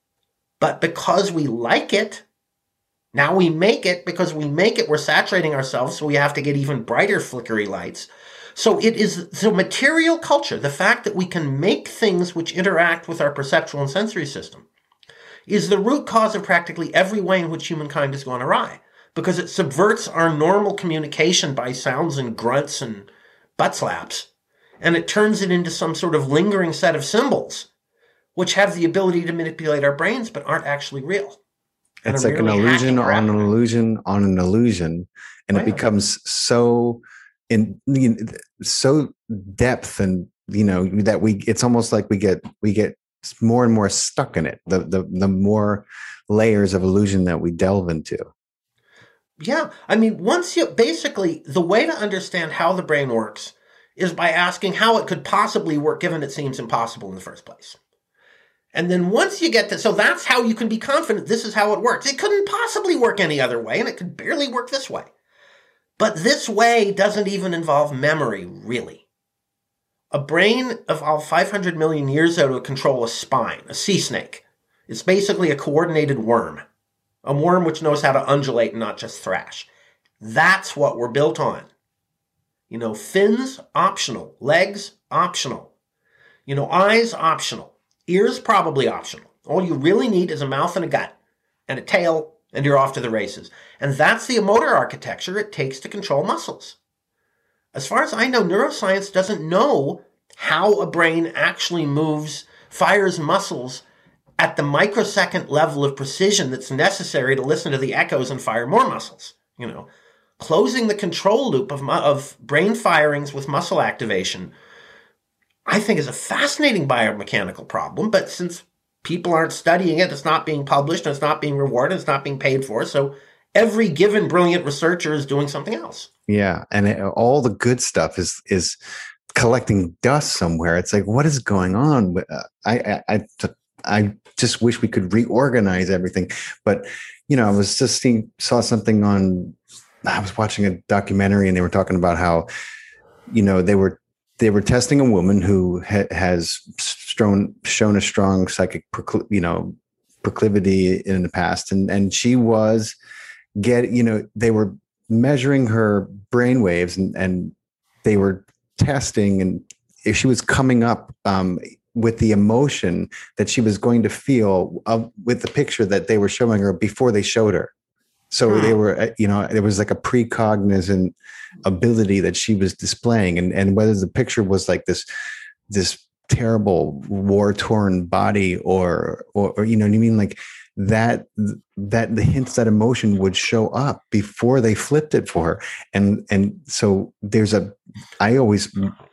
But because we like it, now we make it. Because we make it, we're saturating ourselves, so we have to get even brighter flickery lights. So it is the material culture, the fact that we can make things which interact with our perceptual and sensory system, is the root cause of practically every way in which humankind has gone awry. Because it subverts our normal communication by sounds and grunts and butt slaps, and it turns it into some sort of lingering set of symbols, which have the ability to manipulate our brains but aren't actually real. And it's like an illusion on an illusion on an illusion, and oh, it yeah. becomes so in you know, so depth, and you know that we it's almost like we get we get more and more stuck in it. The the the more layers of illusion that we delve into. Yeah. I mean, once you basically, the way to understand how the brain works is by asking how it could possibly work, given it seems impossible in the first place. And then once you get to, so that's how you can be confident this is how it works. It couldn't possibly work any other way, and it could barely work this way. But this way doesn't even involve memory, really. A brain evolved five hundred million years ago to control a spine, a sea snake. It's basically a coordinated worm. A worm which knows how to undulate and not just thrash. That's what we're built on. You know, fins, optional. Legs, optional. You know, eyes, optional. Ears, probably optional. All you really need is a mouth and a gut and a tail, and you're off to the races. And that's the motor architecture it takes to control muscles. As far as I know, neuroscience doesn't know how a brain actually moves, fires muscles at the microsecond level of precision that's necessary to listen to the echoes and fire more muscles. You know, closing the control loop of, mu- of brain firings with muscle activation, I think, is a fascinating biomechanical problem, but since people aren't studying it, it's not being published, and it's not being rewarded, it's not being paid for, so every given brilliant researcher is doing something else. Yeah, and it, all the good stuff is is collecting dust somewhere. It's like, what is going on? I, I, I, I just wish we could reorganize everything. But, you know, I was just seeing, saw something on, I was watching a documentary, and they were talking about how, you know, they were They were testing a woman who ha- has shown shown a strong psychic, procl- you know, proclivity in the past, and and she was get, you know, they were measuring her brain waves, and and they were testing, and if she was coming up um, with the emotion that she was going to feel of, with the picture that they were showing her before they showed her. So hmm. they were, you know, there was like a precognizant ability that she was displaying, and and whether the picture was like this this terrible war torn body or, or or you know what I mean, like that that the hints that emotion would show up before they flipped it for her. And and so there's a, I always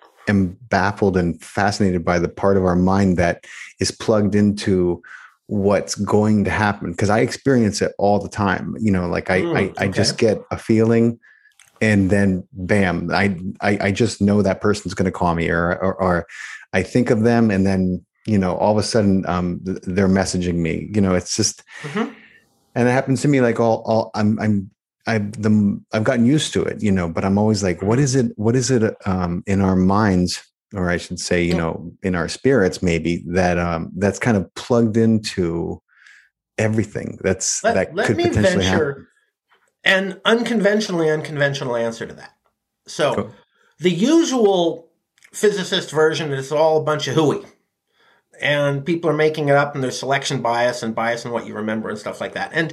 am baffled and fascinated by the part of our mind that is plugged into what's going to happen, because I experience it all the time. You know, like I mm, I, I okay. just get a feeling, and then bam, I I, I just know that person's going to call me, or, or or I think of them, and then, you know, all of a sudden um they're messaging me. You know, it's just, mm-hmm. and it happens to me like all all I'm I'm I've the I've gotten used to it, you know, but I'm always like, what is it? What is it um in our minds, or I should say, you know, in our spirits, maybe, that um, that's kind of plugged into everything that's let, that let could me potentially venture happen. An unconventionally unconventional answer to that. So Cool. The usual physicist version is all a bunch of hooey, and people are making it up, and there's selection bias and bias in what you remember and stuff like that. And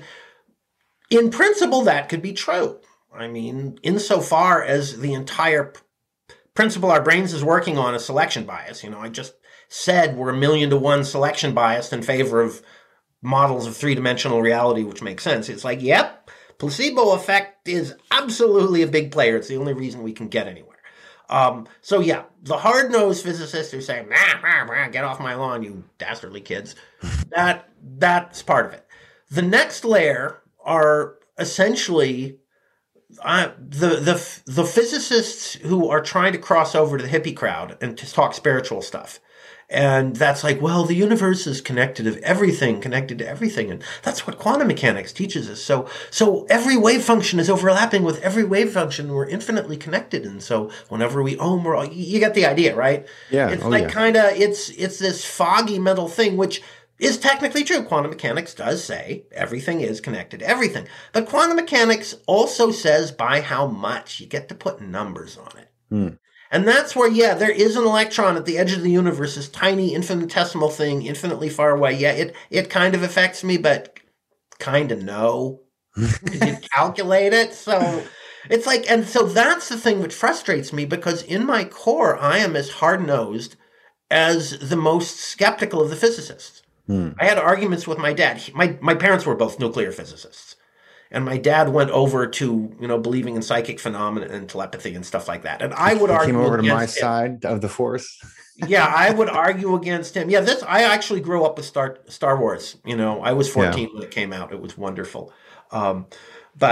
in principle, that could be true. I mean, insofar as the entire principle our brains is working on is selection bias. You know, I just said we're a million to one selection biased in favor of models of three-dimensional reality, which makes sense. It's like, yep, placebo effect is absolutely a big player. It's the only reason we can get anywhere. Um, so yeah, the hard-nosed physicists who say, nah, nah, nah, get off my lawn, you dastardly kids, that that's part of it. The next layer are essentially Uh, the the the physicists who are trying to cross over to the hippie crowd and to talk spiritual stuff. And that's like, well, the universe is connected to everything, connected to everything. And that's what quantum mechanics teaches us. So so every wave function is overlapping with every wave function. We're infinitely connected. And so whenever we ohm, we're all, you get the idea, right? Yeah. It's oh, like yeah. kind of, it's it's this foggy mental thing, which is technically true. Quantum mechanics does say everything is connected to everything. But quantum mechanics also says by how much. You get to put numbers on it. Hmm. And that's where, yeah, there is an electron at the edge of the universe, this tiny infinitesimal thing, infinitely far away. Yeah, it, it kind of affects me, but kind of no. You calculate it. So it's like, and so that's the thing which frustrates me, because in my core, I am as hard-nosed as the most skeptical of the physicists. Hmm. I had arguments with my dad. He, my my parents were both nuclear physicists, and my dad went over to, you know, believing in psychic phenomena and telepathy and stuff like that. And I would he argue came over to my him. side of the force. Yeah, I would argue against him. Yeah, this I actually grew up with Star Star Wars. You know, I was fourteen yeah. when it came out. It was wonderful. Um, but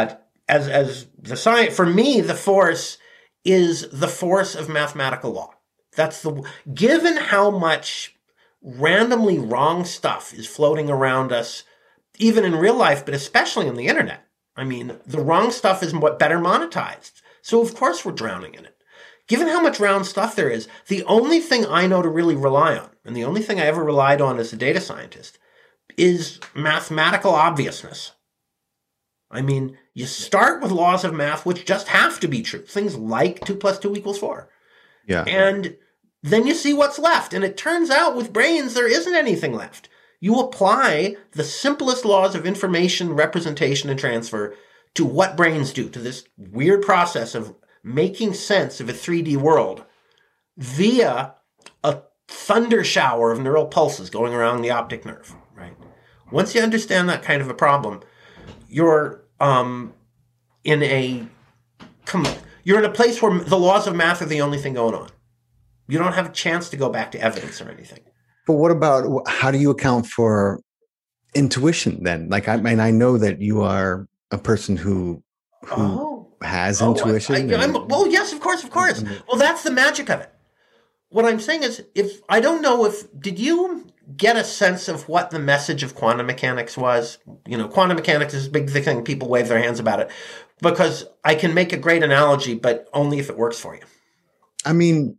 as as the science, for me, the force is the force of mathematical law. That's the, given how much randomly wrong stuff is floating around us, even in real life, but especially on the internet. I mean, the wrong stuff is what better monetized. So of course we're drowning in it. Given how much round stuff there is, the only thing I know to really rely on, and the only thing I ever relied on as a data scientist, is mathematical obviousness. I mean, you start with laws of math, which just have to be true. Things like two plus two equals four. Yeah. And then you see what's left. And it turns out with brains, there isn't anything left. You apply the simplest laws of information, representation, and transfer to what brains do, to this weird process of making sense of a three D world via a thunder shower of neural pulses going around the optic nerve, right? Once you understand that kind of a problem, you're um, in a you're in a place where the laws of math are the only thing going on. You don't have a chance to go back to evidence or anything. But what about, how do you account for intuition then? Like, I mean, I know that you are a person who who oh. has oh, intuition. I, I, and, I'm, well, yes, of course, of course. Well, that's the magic of it. What I'm saying is, if I don't know if, did you get a sense of what the message of quantum mechanics was? You know, quantum mechanics is a big thing. People wave their hands about it because I can make a great analogy, but only if it works for you. I mean,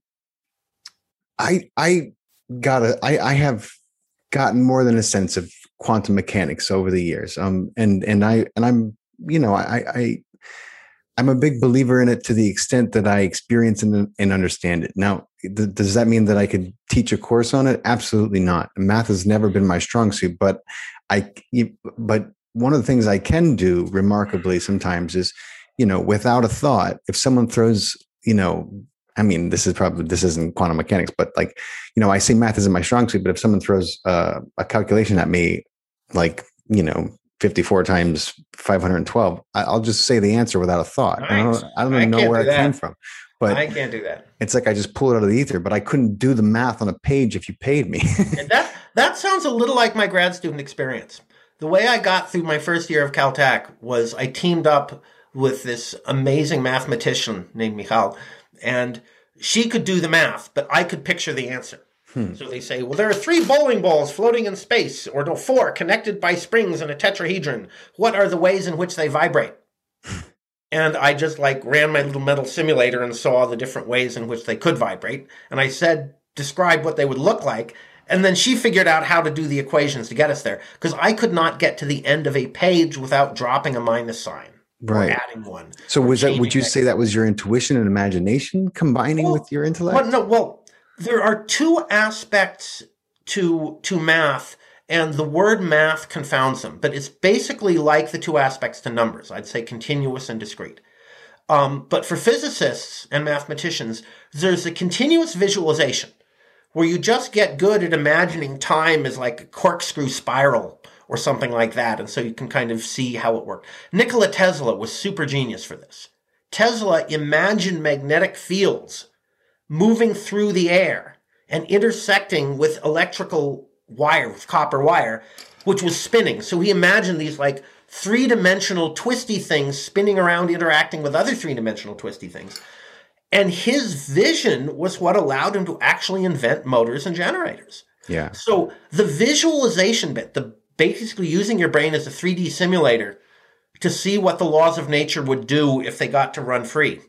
I I got a, I, I have gotten more than a sense of quantum mechanics over the years. Um, and, and I, and I'm, you know, I, I, I'm a big believer in it to the extent that I experience and, and understand it. Now, th- does that mean that I could teach a course on it? Absolutely not. Math has never been my strong suit, but I, but one of the things I can do remarkably sometimes is, you know, without a thought, if someone throws, you know, I mean, this is probably, this isn't quantum mechanics, but like, you know, I say math isn't my strong suit, but if someone throws uh, a calculation at me, like, you know, fifty-four times five hundred twelve, I'll just say the answer without a thought. Nice. I don't, I don't even I know where do it came from, but I can't do that. It's like, I just pull it out of the ether, but I couldn't do the math on a page if you paid me. And that, that sounds a little like my grad student experience. The way I got through my first year of Caltech was I teamed up with this amazing mathematician named Michal, and she could do the math, but I could picture the answer. Hmm. So they say, well, there are three bowling balls floating in space, or no, four connected by springs in a tetrahedron. What are the ways in which they vibrate? And I just like ran my little mental simulator and saw the different ways in which they could vibrate. And I said, describe what they would look like. And then she figured out how to do the equations to get us there. Because I could not get to the end of a page without dropping a minus sign. Right. Or adding one. So was that, would you say that was your intuition and imagination combining well, with your intellect? Well, no, well, there are two aspects to to math, and the word math confounds them, but it's basically like the two aspects to numbers. I'd say continuous and discrete. Um, but for physicists and mathematicians, there's a continuous visualization where you just get good at imagining time as like a corkscrew spiral or something like that, and so you can kind of see how it worked. Nikola Tesla was super genius for this. Tesla imagined magnetic fields moving through the air and intersecting with electrical wire, with copper wire, which was spinning. So he imagined these like three-dimensional twisty things spinning around, interacting with other three-dimensional twisty things. And his vision was what allowed him to actually invent motors and generators. Yeah. So the visualization bit, the basically using your brain as a three D simulator to see what the laws of nature would do if they got to run free.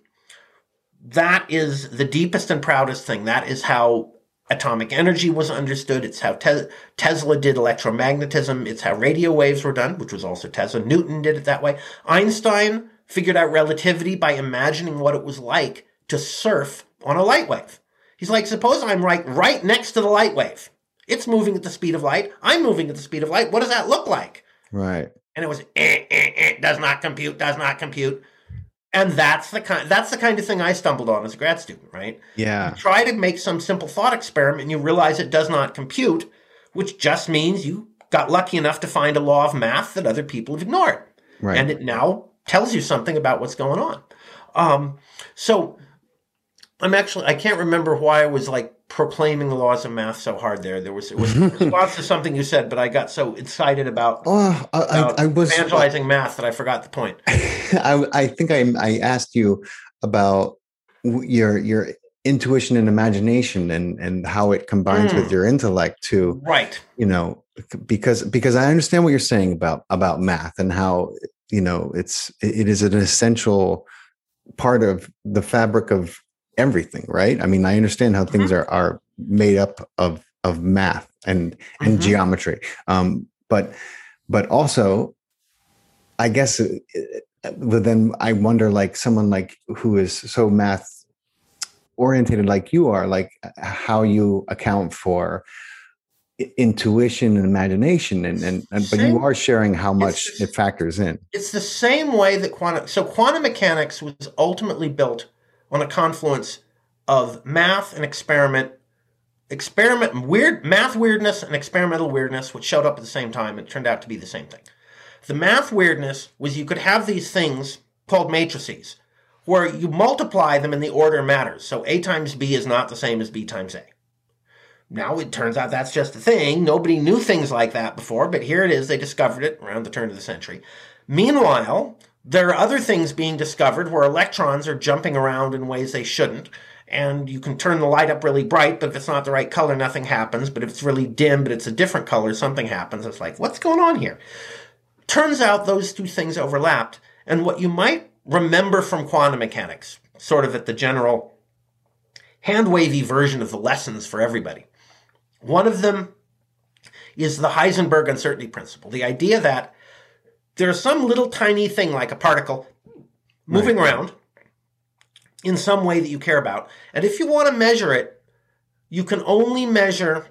That is the deepest and proudest thing. That is how atomic energy was understood. It's how Te- Tesla did electromagnetism. It's how radio waves were done, which was also Tesla. Newton did it that way. Einstein figured out relativity by imagining what it was like to surf on a light wave. He's like, suppose I'm right, right next to the light wave. It's moving at the speed of light. I'm moving at the speed of light. What does that look like? Right. And it was, eh, eh, eh, does not compute, does not compute. And that's the kind that's the kind of thing I stumbled on as a grad student, right? Yeah. You try to make some simple thought experiment and you realize it does not compute, which just means you got lucky enough to find a law of math that other people have ignored. Right. And it now tells you something about what's going on. Um, so I'm actually, I can't remember why I was like proclaiming the laws of math so hard there. There was, it was in response to something you said, but I got so excited about, Oh, I, about I, I was evangelizing math that I forgot the point. I, I think I, I asked you about your your intuition and imagination and and how it combines mm. with your intellect to, right. You know, because because I understand what you're saying about about math and how, you know, it's it is an essential part of the fabric of everything, right? I mean, I understand how things mm-hmm. are are made up of of math and and mm-hmm. geometry, um, but but also, I guess, but then I wonder, like someone like who is so math orientated like you are, like how you account for intuition and imagination, and and, and but you are sharing how much it factors in. It's the same way that quantum. So quantum mechanics was ultimately built on a confluence of math and experiment, experiment weird math weirdness and experimental weirdness, which showed up at the same time. It turned out to be the same thing. The math weirdness was you could have these things called matrices, where you multiply them in the order matters. So A times B is not the same as B times A. Now it turns out that's just a thing. Nobody knew things like that before, but here it is. They discovered it around the turn of the century. Meanwhile, there are other things being discovered where electrons are jumping around in ways they shouldn't. And you can turn the light up really bright, but if it's not the right color, nothing happens. But if it's really dim, but it's a different color, something happens. It's like, what's going on here? Turns out those two things overlapped. And what you might remember from quantum mechanics, sort of at the general hand-wavy version of the lessons for everybody, one of them is the Heisenberg uncertainty principle. The idea that there's some little tiny thing like a particle moving right. around in some way that you care about. And if you want to measure it, you can only measure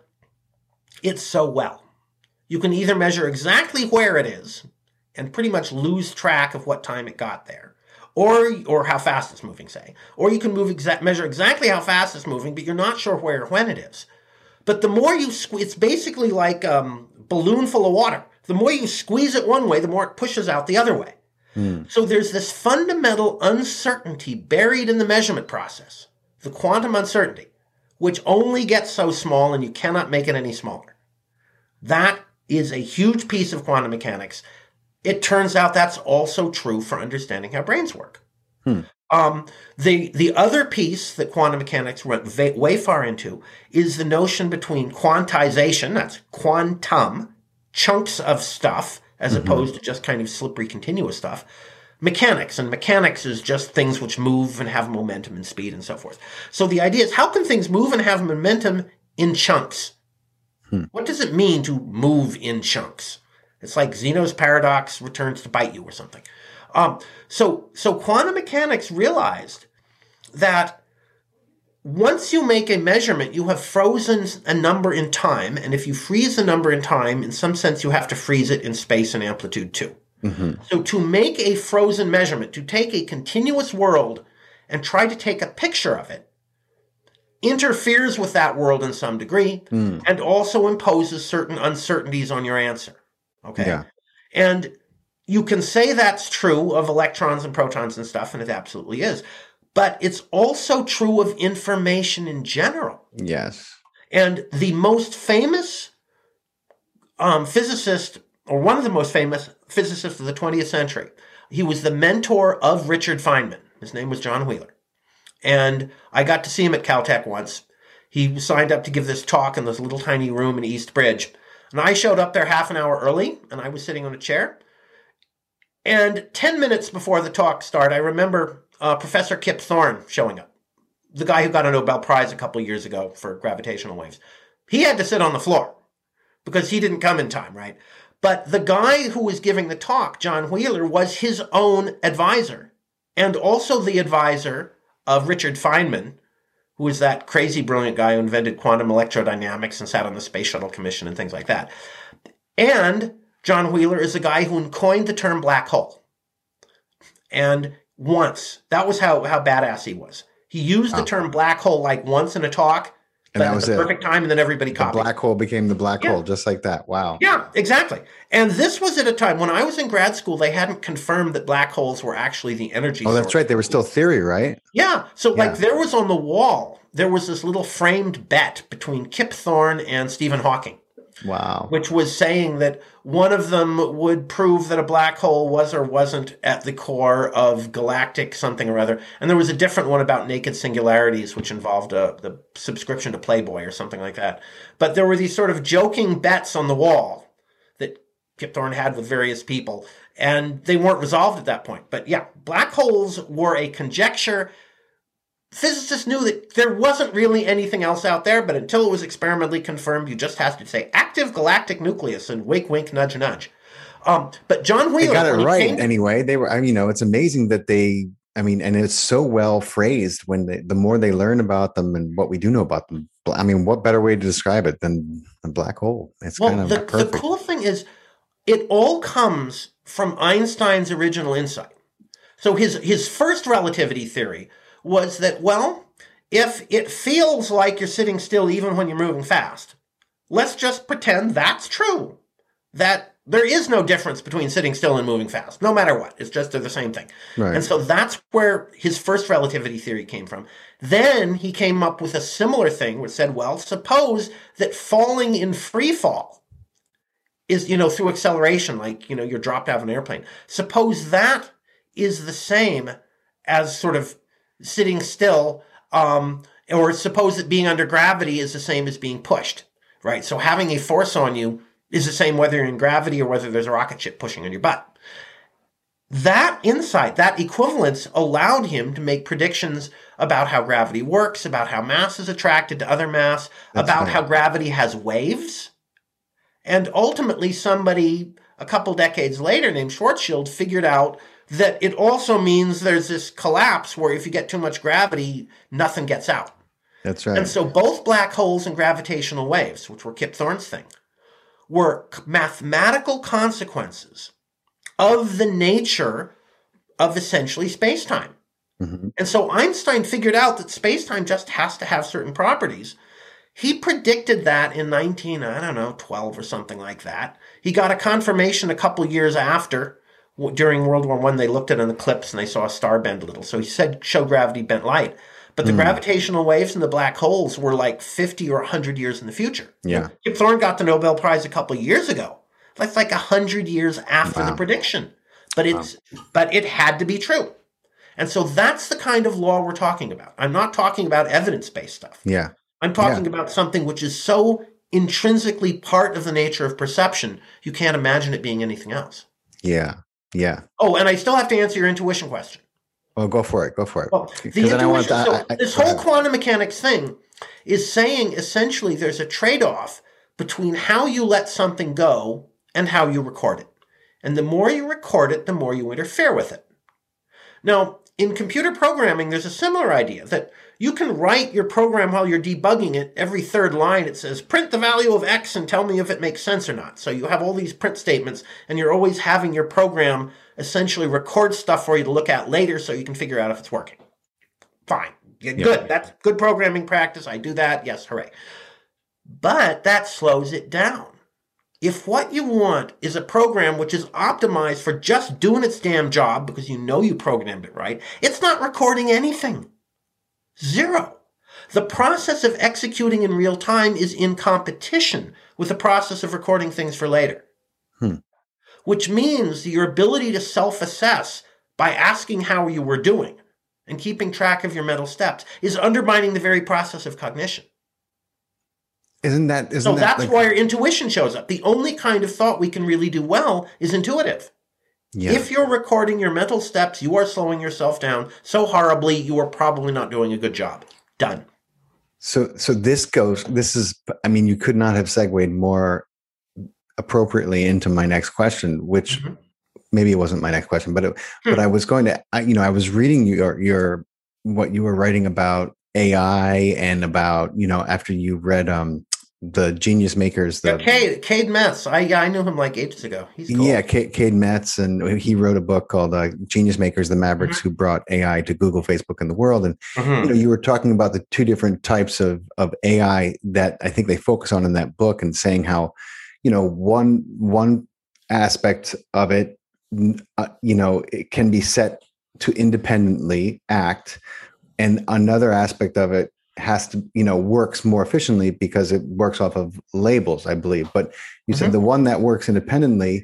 it so well. You can either measure exactly where it is and pretty much lose track of what time it got there, or or how fast it's moving, say. Or you can move exa- measure exactly how fast it's moving, but you're not sure where or when it is. But the more you squeeze, it's basically like a um, balloon full of water. The more you squeeze it one way, the more it pushes out the other way. Mm. So there's this fundamental uncertainty buried in the measurement process, the quantum uncertainty, which only gets so small and you cannot make it any smaller. That is a huge piece of quantum mechanics. It turns out that's also true for understanding how brains work. Hmm. Um, the the other piece that quantum mechanics went va- way far into is the notion between quantization, that's quantum, chunks of stuff, as mm-hmm. opposed to just kind of slippery continuous stuff, mechanics. And mechanics is just things which move and have momentum and speed and so forth. So the idea is, how can things move and have momentum in chunks? Hmm. What does it mean to move in chunks? It's like Zeno's paradox returns to bite you or something. Um, so, so quantum mechanics realized that once you make a measurement, you have frozen a number in time. And if you freeze a number in time, in some sense, you have to freeze it in space and amplitude too. Mm-hmm. So to make a frozen measurement, to take a continuous world and try to take a picture of it, interferes with that world in some degree mm. and also imposes certain uncertainties on your answer. Okay. Yeah. And you can say that's true of electrons and protons and stuff, and it absolutely is. But it's also true of information in general. Yes. And the most famous um, physicist, or one of the most famous physicists of the twentieth century, he was the mentor of Richard Feynman. His name was John Wheeler. And I got to see him at Caltech once. He signed up to give this talk in this little tiny room in East Bridge. And I showed up there half an hour early, and I was sitting on a chair. And ten minutes before the talk started, I remember uh, Professor Kip Thorne showing up, the guy who got a Nobel Prize a couple years ago for gravitational waves. He had to sit on the floor because he didn't come in time, right? But the guy who was giving the talk, John Wheeler, was his own advisor, and also the advisor of Richard Feynman, who was that crazy brilliant guy who invented quantum electrodynamics and sat on the Space Shuttle Commission and things like that. And John Wheeler is the guy who coined the term black hole. And once, that was how, how badass he was. He used the term black hole like once in a talk, And but that at was the it. perfect time, and then everybody The copied. black hole became the black Yeah. hole, just like that. Wow. Yeah, exactly. And this was at a time when I was in grad school, they hadn't confirmed that black holes were actually the energy Oh, source. that's right. They were still theory, right? Yeah. So, Yeah. like, there was on the wall, there was this little framed bet between Kip Thorne and Stephen Hawking, Wow. which was saying that one of them would prove that a black hole was or wasn't at the core of galactic something or other. And there was a different one about naked singularities, which involved a, the subscription to Playboy or something like that. But there were these sort of joking bets on the wall that Kip Thorne had with various people, and they weren't resolved at that point. But yeah, black holes were a conjecture. Physicists knew that there wasn't really anything else out there, but until it was experimentally confirmed, you just have to say active galactic nucleus and wink, wink, nudge, nudge. Um, but John Wheeler, They got it when he right came to- anyway. They were, I mean, you know, it's amazing that they, I mean, and it's so well phrased when they, the more they learn about them and what we do know about them. I mean, what better way to describe it than a black hole? It's well, kind of the, perfect. the cool thing is, it all comes from Einstein's original insight. So his his first relativity theory was that, well, if it feels like you're sitting still even when you're moving fast, let's just pretend that's true. That there is no difference between sitting still and moving fast, no matter what. It's just they're the same thing. Right. And so that's where his first relativity theory came from. Then he came up with a similar thing which said, well, suppose that falling in free fall is, you know, through acceleration, like, you know, you're dropped out of an airplane. Suppose that is the same as sort of sitting still, um, or suppose that being under gravity is the same as being pushed, right? So having a force on you is the same whether you're in gravity or whether there's a rocket ship pushing on your butt. That insight, that equivalence allowed him to make predictions about how gravity works, about how mass is attracted to other mass, That's about right. how gravity has waves. And ultimately, somebody a couple decades later named Schwarzschild figured out that it also means there's this collapse where if you get too much gravity, nothing gets out. That's right. And so both black holes and gravitational waves, which were Kip Thorne's thing, were mathematical consequences of the nature of essentially space-time. Mm-hmm. And so Einstein figured out that space-time just has to have certain properties. He predicted that in nineteen, I don't know, twelve or something like that. He got a confirmation a couple years after. During World War One, they looked at an eclipse and they saw a star bend a little. So he said, show gravity bent light. But the mm. gravitational waves and the black holes were like fifty or one hundred years in the future. Yeah. Kip Thorne got the Nobel Prize a couple of years ago. That's like one hundred years after wow. the prediction. But it's wow. but it had to be true. And so that's the kind of law we're talking about. I'm not talking about evidence-based stuff. Yeah. I'm talking yeah. about something which is so intrinsically part of the nature of perception, you can't imagine it being anything else. Yeah. Yeah. Oh, and I still have to answer your intuition question. Oh, go for it. Go for it. Well, the intuition, I want to, so I, I, this whole quantum mechanics thing is saying essentially there's a trade-off between how you let something go and how you record it. And the more you record it, the more you interfere with it. Now, in computer programming, there's a similar idea that you can write your program while you're debugging it. Every third line, it says, print the value of X and tell me if it makes sense or not. So you have all these print statements, and you're always having your program essentially record stuff for you to look at later so you can figure out if it's working. Fine. Good. Yeah. That's good programming practice. I do that. Yes, hooray. But that slows it down. If what you want is a program which is optimized for just doing its damn job because you know you programmed it right, it's not recording anything. Zero. The process of executing in real time is in competition with the process of recording things for later. Hmm. Which means your ability to self-assess by asking how you were doing and keeping track of your mental steps is undermining the very process of cognition. Isn't that, isn't so that that's like, why your intuition shows up. The only kind of thought we can really do well is intuitive. Yeah. If you're recording your mental steps, you are slowing yourself down so horribly, you are probably not doing a good job. Done. So, so this goes, this is, I mean, you could not have segued more appropriately into my next question, which mm-hmm. maybe it wasn't my next question, but, it, hmm. but I was going to, I, you know, I was reading your, your, what you were writing about A I and about, you know, after you read, um, the genius makers. The Yeah, Cade, Cade Metz. I yeah, I knew him like ages ago. He's cool. Yeah, Cade, Cade Metz, and he wrote a book called uh, "Genius Makers: The Mavericks mm-hmm. Who Brought A I to Google, Facebook, and the World." And mm-hmm. you know, you were talking about the two different types of of A I that I think they focus on in that book, and saying how, you know, one one aspect of it, uh, you know, it can be set to independently act, and another aspect of it has to, you know, works more efficiently because it works off of labels, I believe. But you mm-hmm. said the one that works independently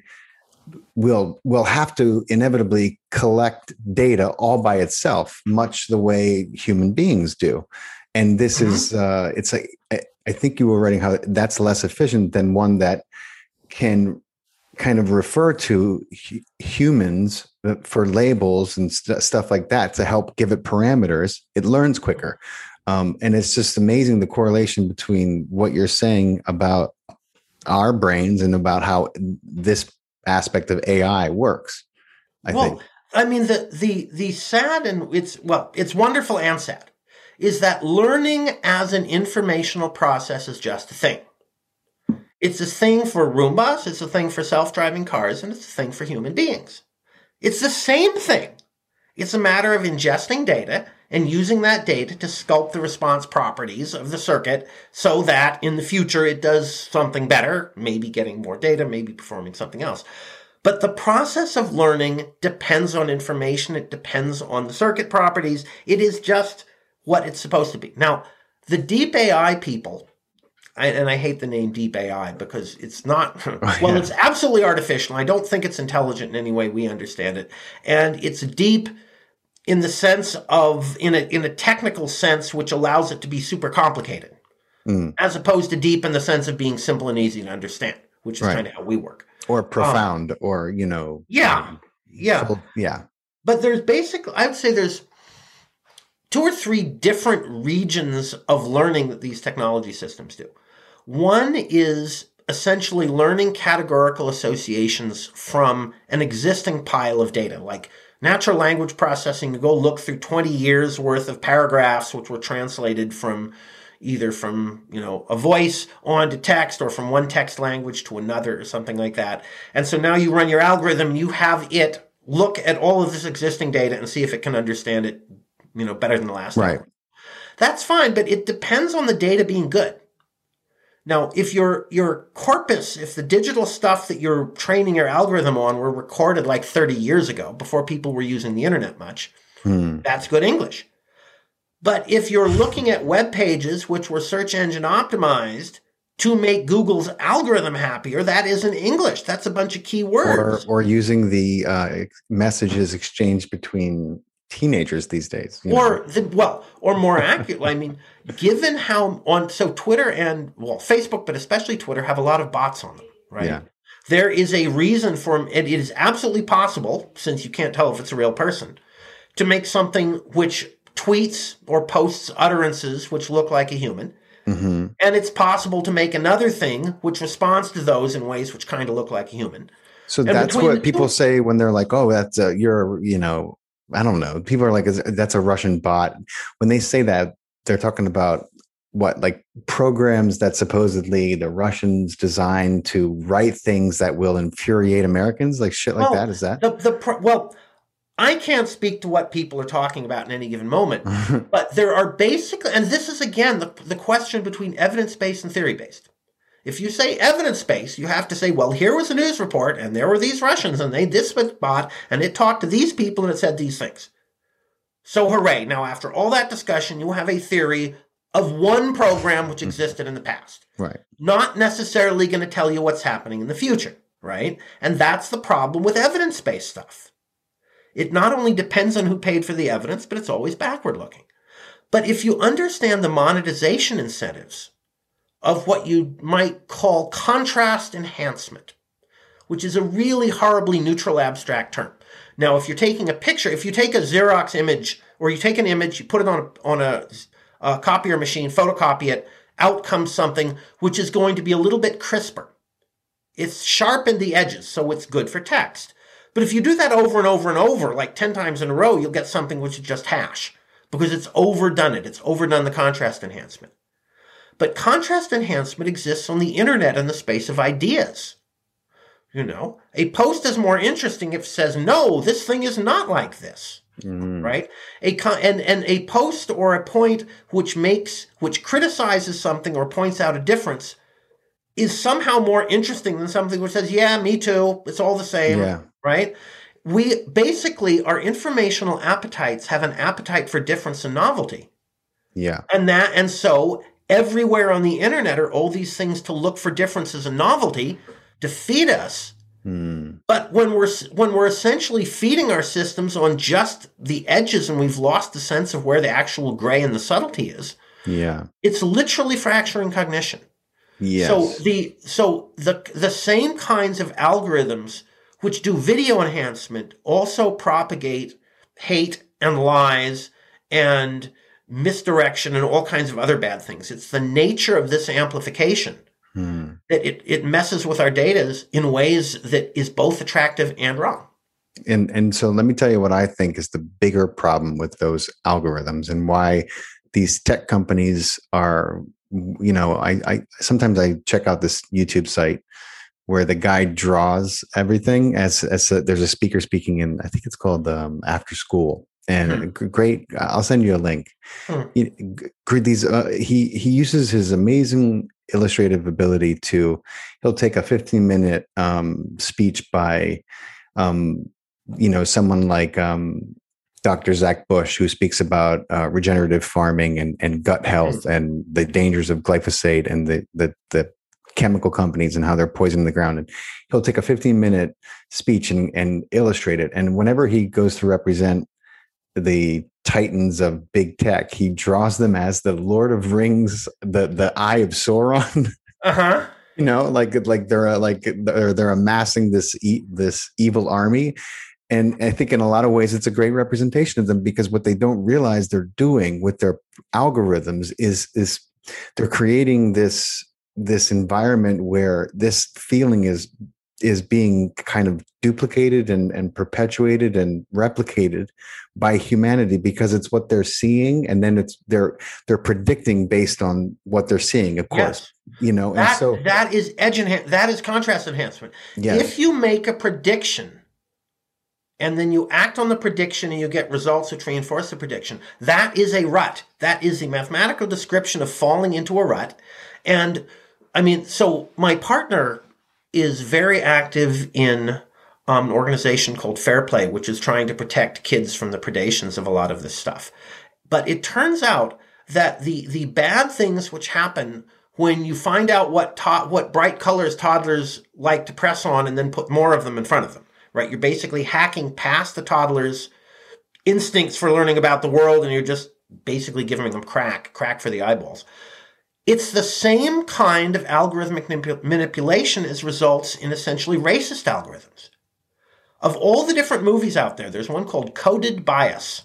will will have to inevitably collect data all by itself, much the way human beings do. And this mm-hmm. is, uh, it's like, I, I think you were writing how that's less efficient than one that can kind of refer to hu- humans for labels and st- stuff like that to help give it parameters. It learns quicker. Um, and it's just amazing the correlation between what you're saying about our brains and about how this aspect of A I works. I well, think. I mean, the the the sad and it's well, it's wonderful and sad is that learning as an informational process is just a thing. It's a thing for Roombas, it's a thing for self-driving cars, and it's a thing for human beings. It's the same thing. It's a matter of ingesting data and using that data to sculpt the response properties of the circuit so that in the future it does something better, maybe getting more data, maybe performing something else. But the process of learning depends on information. It depends on the circuit properties. It is just what it's supposed to be. Now, the deep A I people, I, and I hate the name deep A I because it's not, well, yeah. It's absolutely artificial. I don't think it's intelligent in any way we understand it. And it's deep in the sense of, in a in a technical sense, which allows it to be super complicated, mm. as opposed to deep in the sense of being simple and easy to understand, which is right. kind of how we work. Or profound, um, or, you know. Yeah, um, yeah. Full, yeah. But there's basically, I would say there's two or three different regions of learning that these technology systems do. One is essentially learning categorical associations from an existing pile of data, like natural language processing. You go look through twenty years worth of paragraphs, which were translated from either from, you know, a voice onto text or from one text language to another or something like that. And so now you run your algorithm and you have it look at all of this existing data and see if it can understand it, you know, better than the last right. one. That's fine, but it depends on the data being good. Now, if your your corpus, if the digital stuff that you're training your algorithm on were recorded like thirty years ago, before people were using the internet much, hmm. that's good English. But if you're looking at web pages which were search engine optimized to make Google's algorithm happier, that isn't English. That's a bunch of keywords. Or, or using the uh, messages exchanged between teenagers these days. Or, the, well, or more accurately, I mean, given how on, so Twitter and, well, Facebook, but especially Twitter, have a lot of bots on them, right? Yeah. There is a reason for, and it is absolutely possible, since you can't tell if it's a real person, to make something which tweets or posts utterances which look like a human. Mm-hmm. And it's possible to make another thing which responds to those in ways which kind of look like a human. So and that's what people two, say when they're like, oh, that's a, you're, you know, I don't know. People are like, that's a Russian bot. When they say that, they're talking about what, like programs that supposedly the Russians designed to write things that will infuriate Americans, like shit like well, that. Is that? The, the pro- well, I can't speak to what people are talking about in any given moment, but there are basically, and this is again the, the question between evidence-based and theory-based. If you say evidence-based, you have to say, well, here was a news report, and there were these Russians, and they this bot, and it talked to these people, and it said these things. So hooray. Now, after all that discussion, you have a theory of one program which existed in the past. Right. Not necessarily going to tell you what's happening in the future, right? And that's the problem with evidence-based stuff. It not only depends on who paid for the evidence, but it's always backward-looking. But if you understand the monetization incentives of what you might call contrast enhancement, which is a really horribly neutral abstract term. Now, if you're taking a picture, if you take a Xerox image, or you take an image, you put it on a, on a, a copier machine, photocopy it, out comes something which is going to be a little bit crisper. It's sharpened the edges, so it's good for text. But if you do that over and over and over, like ten times in a row, you'll get something which is just hash, because it's overdone it. It's overdone the contrast enhancement. But contrast enhancement exists on the internet in the space of ideas. You know, a post is more interesting if it says, no, this thing is not like this. Mm. Right? A con- and, and a post or a point which makes, which criticizes something or points out a difference is somehow more interesting than something which says, yeah, me too. It's all the same. Yeah. Right? We basically, our informational appetites have an appetite for difference and novelty. Yeah. And that, and so everywhere on the internet are all these things to look for differences and novelty to feed us. Hmm. But when we're, when we're essentially feeding our systems on just the edges and we've lost the sense of where the actual gray and the subtlety is, yeah, it's literally fracturing cognition. Yes. So the, so the, the same kinds of algorithms which do video enhancement also propagate hate and lies and misdirection and all kinds of other bad things. It's the nature of this amplification hmm. that it, it messes with our data in ways that is both attractive and wrong. And and so let me tell you what I think is the bigger problem with those algorithms and why these tech companies are, you know, I, I sometimes I check out this YouTube site where the guy draws everything as as a, there's a speaker speaking in, I think it's called um, After School, and mm-hmm. great. I'll send you a link. Mm-hmm. He, these uh, he he uses his amazing illustrative ability to. He'll take a fifteen minute um, speech by, um, you know, someone like um, Doctor Zach Bush, who speaks about uh, regenerative farming and and gut health mm-hmm. and the dangers of glyphosate and the the the chemical companies and how they're poisoning the ground. And he'll take a fifteen minute speech and, and illustrate it. And whenever he goes to represent the titans of big tech, he draws them as the Lord of Rings, the, the Eye of Sauron. Uh-huh. You know, like, like they're uh, like they're, they're amassing this, e- this evil army. And I think in a lot of ways, it's a great representation of them, because what they don't realize they're doing with their algorithms is, is they're creating this, this environment where this feeling is is being kind of duplicated and, and perpetuated and replicated by humanity, because it's what they're seeing, and then it's they're they're predicting based on what they're seeing, of course. Yes. You know, that, and so that is edge enhan- that is contrast enhancement. Yes. If you make a prediction and then you act on the prediction and you get results which reinforce the prediction, that is a rut. That is a mathematical description of falling into a rut. And I mean, so my partner is very active in um, an organization called Fair Play, which is trying to protect kids from the predations of a lot of this stuff. But it turns out that the the bad things which happen when you find out what to- what bright colors toddlers like to press on and then put more of them in front of them, right? You're basically hacking past the toddlers' instincts for learning about the world, and you're just basically giving them crack, crack for the eyeballs. It's the same kind of algorithmic manip- manipulation as results in essentially racist algorithms. Of all the different movies out there, there's one called Coded Bias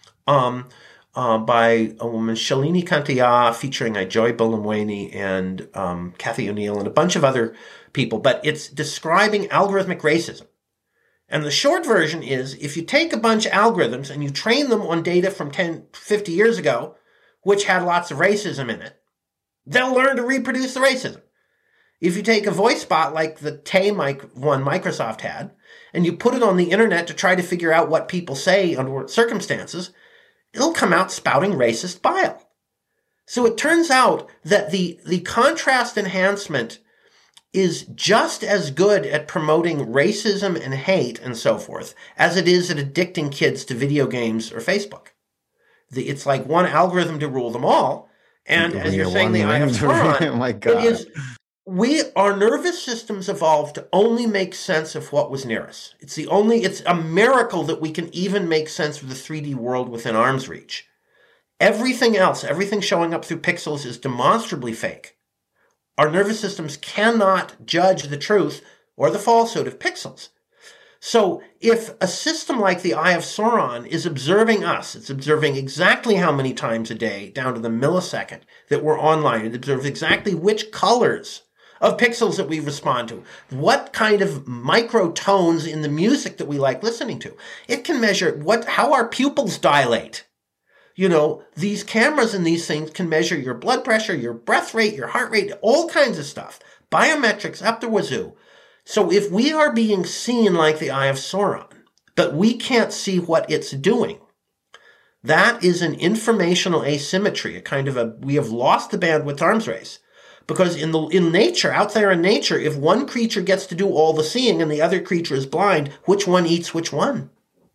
um, uh, by a woman, Shalini Kantiya, featuring Joy Buolamwini and um, Kathy O'Neill and a bunch of other people. But it's describing algorithmic racism. And the short version is, if you take a bunch of algorithms and you train them on data from ten, fifty years ago, which had lots of racism in it, they'll learn to reproduce the racism. If you take a voice bot like the Tay mic one Microsoft had, and you put it on the internet to try to figure out what people say under what circumstances, it'll come out spouting racist bile. So it turns out that the, the contrast enhancement is just as good at promoting racism and hate and so forth as it is at addicting kids to video games or Facebook. The, it's like one algorithm to rule them all. And as you're saying, the Eye of Sauron, oh my God. It is, we, our nervous systems evolved to only make sense of what was near us. It's the only, it's a miracle that we can even make sense of the three D world within arm's reach. Everything else, everything showing up through pixels is demonstrably fake. Our nervous systems cannot judge the truth or the falsehood of pixels. So if a system like the Eye of Sauron is observing us, it's observing exactly how many times a day, down to the millisecond, that we're online. It observes exactly which colors of pixels that we respond to, what kind of microtones in the music that we like listening to. It can measure what how our pupils dilate. you know, these cameras and these things can measure your blood pressure, your breath rate, your heart rate, all kinds of stuff. Biometrics up the wazoo. So if we are being seen like the Eye of Sauron, but we can't see what it's doing, that is an informational asymmetry, a kind of a, we have lost the bandwidth arms race. Because in the in nature, out there in nature, if one creature gets to do all the seeing and the other creature is blind, which one eats which one?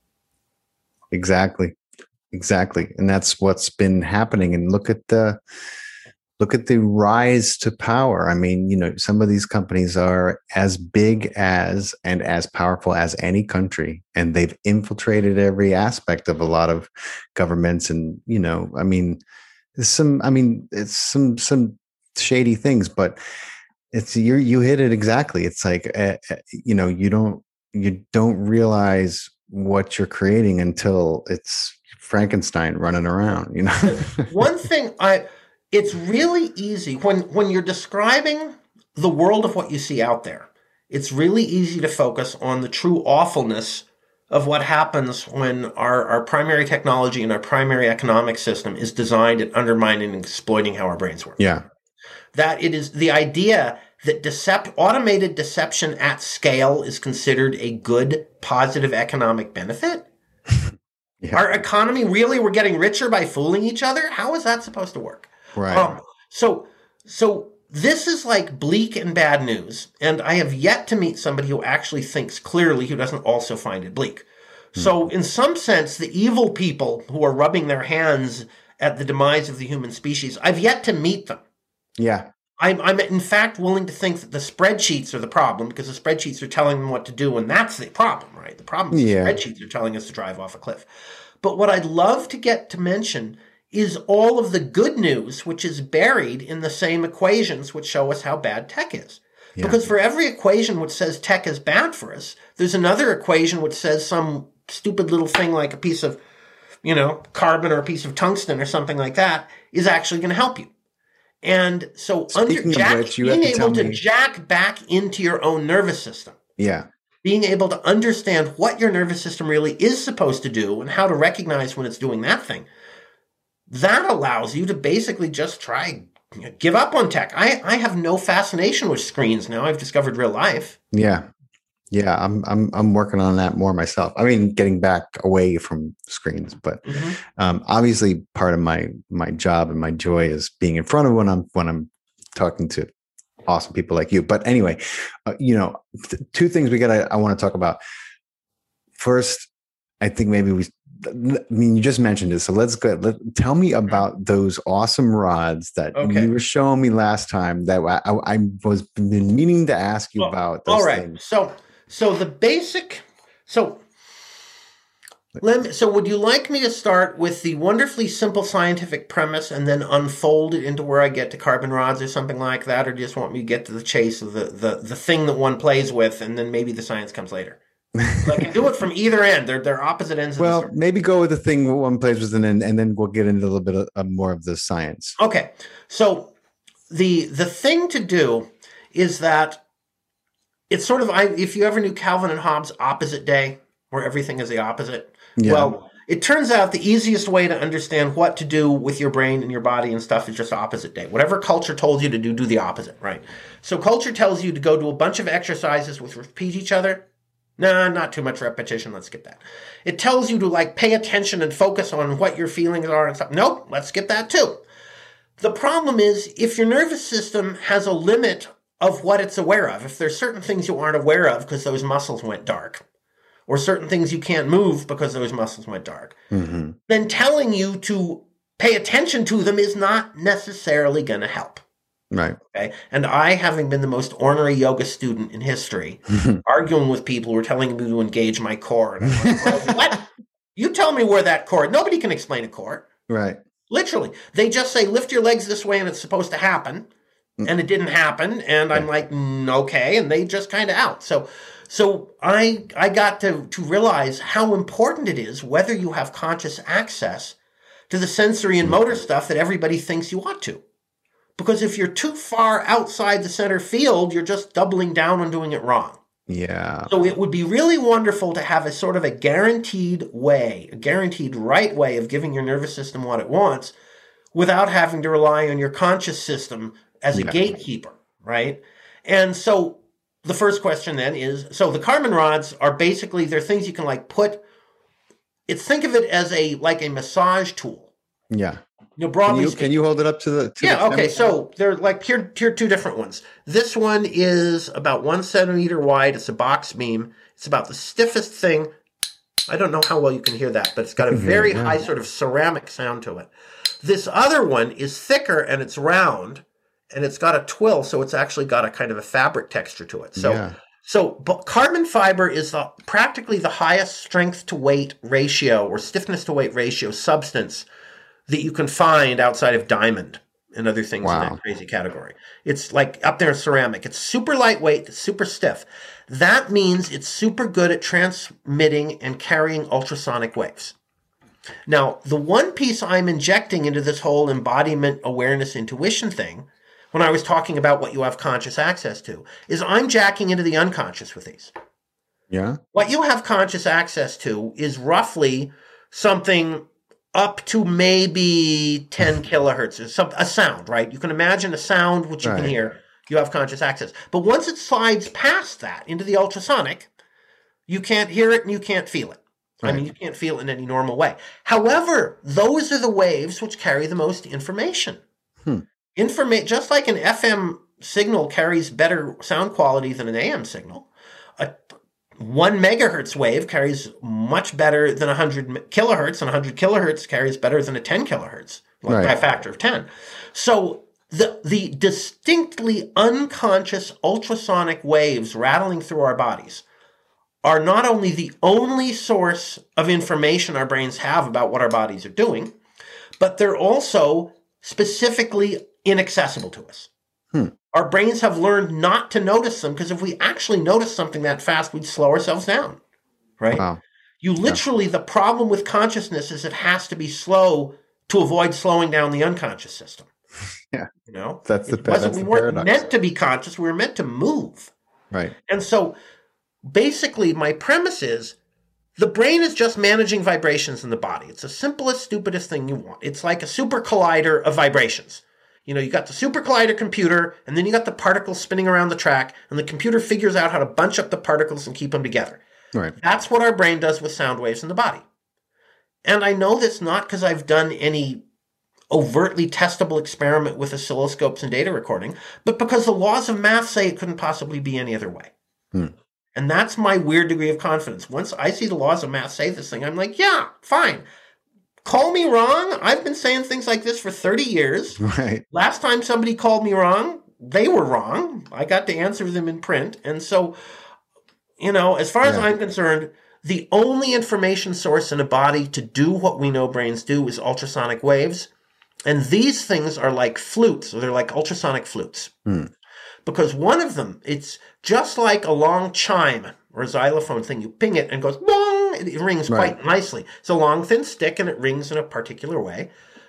Exactly. Exactly. And that's what's been happening. And look at the look at the rise to power. I mean, you know, some of these companies are as big as and as powerful as any country, and they've infiltrated every aspect of a lot of governments. And, you know, I mean, some I mean, it's some some shady things, but it's you you hit it exactly. It's like uh, you know, you don't you don't realize what you're creating until it's Frankenstein running around, you know. One thing I it's really easy when when you're describing the world of what you see out there. It's really easy to focus on the true awfulness of what happens when our, our primary technology and our primary economic system is designed at undermining and exploiting how our brains work. Yeah. That it is the idea that decept, automated deception at scale is considered a good, positive economic benefit. Yeah. Our economy, really, we're getting richer by fooling each other? How is that supposed to work? Right. Um, so, so this is like bleak and bad news. And I have yet to meet somebody who actually thinks clearly, who doesn't also find it bleak. Hmm. So in some sense, the evil people who are rubbing their hands at the demise of the human species, I've yet to meet them. Yeah. I'm, I'm in fact willing to think that the spreadsheets are the problem, because the spreadsheets are telling them what to do, and that's the problem, right? The problem is yeah. the spreadsheets are telling us to drive off a cliff. But what I'd love to get to mention is all of the good news, which is buried in the same equations which show us how bad tech is. Yeah. Because for every equation which says tech is bad for us, there's another equation which says some stupid little thing like a piece of, you know, carbon or a piece of tungsten or something like that is actually going to help you. And so under jack, which, being able to me. jack back into your own nervous system. Yeah. Being able to understand what your nervous system really is supposed to do and how to recognize when it's doing that thing. That allows you to basically just try, you know, give up on tech. I, I have no fascination with screens now. I've discovered real life. Yeah. Yeah, I'm I'm I'm working on that more myself. I mean, getting back away from screens, but mm-hmm. um, obviously part of my my job and my joy is being in front of when I'm when I'm talking to awesome people like you. But anyway, uh, you know, th- two things we got. I want to talk about. First, I think maybe we. I mean, you just mentioned it, so let's go. Let, tell me about those awesome rods that okay. you were showing me last time. That I, I, I was been meaning to ask you well, about. Those all right, things. so. So the basic, so let me, so would you like me to start with the wonderfully simple scientific premise and then unfold it into where I get to carbon rods or something like that, or do you just want me to get to the chase of the, the, the thing that one plays with and then maybe the science comes later? So I can do it from either end. They're they're opposite ends. Well, of the maybe go with the thing one plays with, and then and then we'll get into a little bit of, of more of the science. Okay, so the the thing to do is that. It's sort of, I, if you ever knew Calvin and Hobbes' opposite day, where everything is the opposite. Yeah. Well, it turns out the easiest way to understand what to do with your brain and your body and stuff is just opposite day. Whatever culture told you to do, do the opposite, right? So culture tells you to go do a bunch of exercises which repeat each other. Nah, not too much repetition. Let's skip that. It tells you to like pay attention and focus on what your feelings are and stuff. Nope, let's skip that too. The problem is if your nervous system has a limit of what it's aware of. If there's certain things you aren't aware of because those muscles went dark, or certain things you can't move because those muscles went dark, mm-hmm. then telling you to pay attention to them is not necessarily going to help. Right. Okay. And I, having been the most ornery yoga student in history, arguing with people who were telling me to engage my core. And I'm like, well, what? You tell me where that core, nobody can explain a core. Right. Literally. They just say, lift your legs this way and it's supposed to happen. And it didn't happen, and I'm like, mm, okay, and they just kind of out. So, so I I got to to realize how important it is whether you have conscious access to the sensory and motor stuff that everybody thinks you ought to. Because if you're too far outside the center field, you're just doubling down on doing it wrong. Yeah. So it would be really wonderful to have a sort of a guaranteed way, a guaranteed right way of giving your nervous system what it wants without having to rely on your conscious system as a Yeah. gatekeeper, right? And so the first question then is, so the Karman rods are basically, they're things you can like put, it's think of it as a, like a massage tool. Yeah. You know, broadly Can you, speaking. can you hold it up to the to Yeah, the okay, camera? so they're like, here, here are two different ones. This one is about one centimeter wide. It's a box beam. It's about the stiffest thing. I don't know how well you can hear that, but it's got a very Yeah. high sort of ceramic sound to it. This other one is thicker and it's round, and it's got a twill, so it's actually got a kind of a fabric texture to it. So, Yeah. so but carbon fiber is the, practically the highest strength to weight ratio or stiffness to weight ratio substance that you can find outside of diamond and other things Wow. in that crazy category. It's like up there in ceramic. It's super lightweight, it's super stiff. That means it's super good at transmitting and carrying ultrasonic waves. Now, the one piece I'm injecting into this whole embodiment, awareness, intuition thing, when I was talking about what you have conscious access to, is I'm jacking into the unconscious with these. Yeah. What you have conscious access to is roughly something up to maybe ten kilohertz, or some, a sound, right? You can imagine a sound which you Right. can hear. You have conscious access. But once it slides past that into the ultrasonic, you can't hear it and you can't feel it. I Right. mean, you can't feel it in any normal way. However, those are the waves which carry the most information. Hmm. Informa- just like an F M signal carries better sound quality than an A M signal, a one megahertz wave carries much better than one hundred kilohertz, and one hundred kilohertz carries better than a ten kilohertz, like Right. by a factor of ten. So the the distinctly unconscious ultrasonic waves rattling through our bodies are not only the only source of information our brains have about what our bodies are doing, but they're also specifically inaccessible to us. Hmm. Our brains have learned not to notice them, because if we actually notice something that fast, we'd slow ourselves down, right? Wow. You literally, the problem with consciousness is it has to be slow to avoid slowing down the unconscious system. Yeah. You know? That's the It wasn't, that's we the weren't paradox. meant to be conscious, we were meant to move. Right. And so basically my premise is the brain is just managing vibrations in the body. It's the simplest, stupidest thing you want. It's like a super collider of vibrations. You know, you got the super collider computer, and then you got the particles spinning around the track, and the computer figures out how to bunch up the particles and keep them together. Right. That's what our brain does with sound waves in the body. And I know this not because I've done any overtly testable experiment with oscilloscopes and data recording, but because the laws of math say it couldn't possibly be any other way. Hmm. And that's my weird degree of confidence. Once I see the laws of math say this thing, I'm like, yeah, fine. Call me wrong. I've been saying things like this for thirty years. Right. Last time somebody called me wrong, they were wrong. I got to answer them in print. And so, you know, as far as Yeah. I'm concerned, the only information source in a body to do what we know brains do is ultrasonic waves. And these things are like flutes, or they're like ultrasonic flutes. Hmm. Because one of them, it's just like a long chime or a xylophone thing. You ping it and it goes, bong! It rings Right. quite nicely. It's a long, thin stick and it rings in a particular way.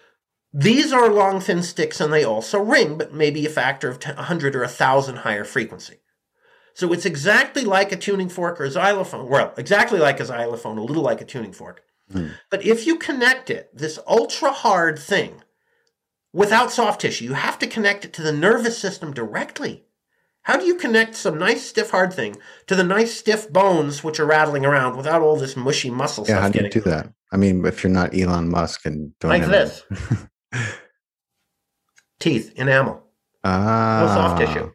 These are long, thin sticks and they also ring, but maybe a factor of one hundred or one thousand higher frequency. So it's exactly like a tuning fork or a xylophone. Well, exactly like a xylophone, a little like a tuning fork. Hmm. But if you connect it, this ultra hard thing, without soft tissue, you have to connect it to the nervous system directly. How do you connect some nice, stiff, hard thing to the nice, stiff bones which are rattling around without all this mushy muscle Yeah. stuff How do you getting do that? I mean, if you're not Elon Musk and don't like have this? Teeth, enamel, ah, no soft tissue.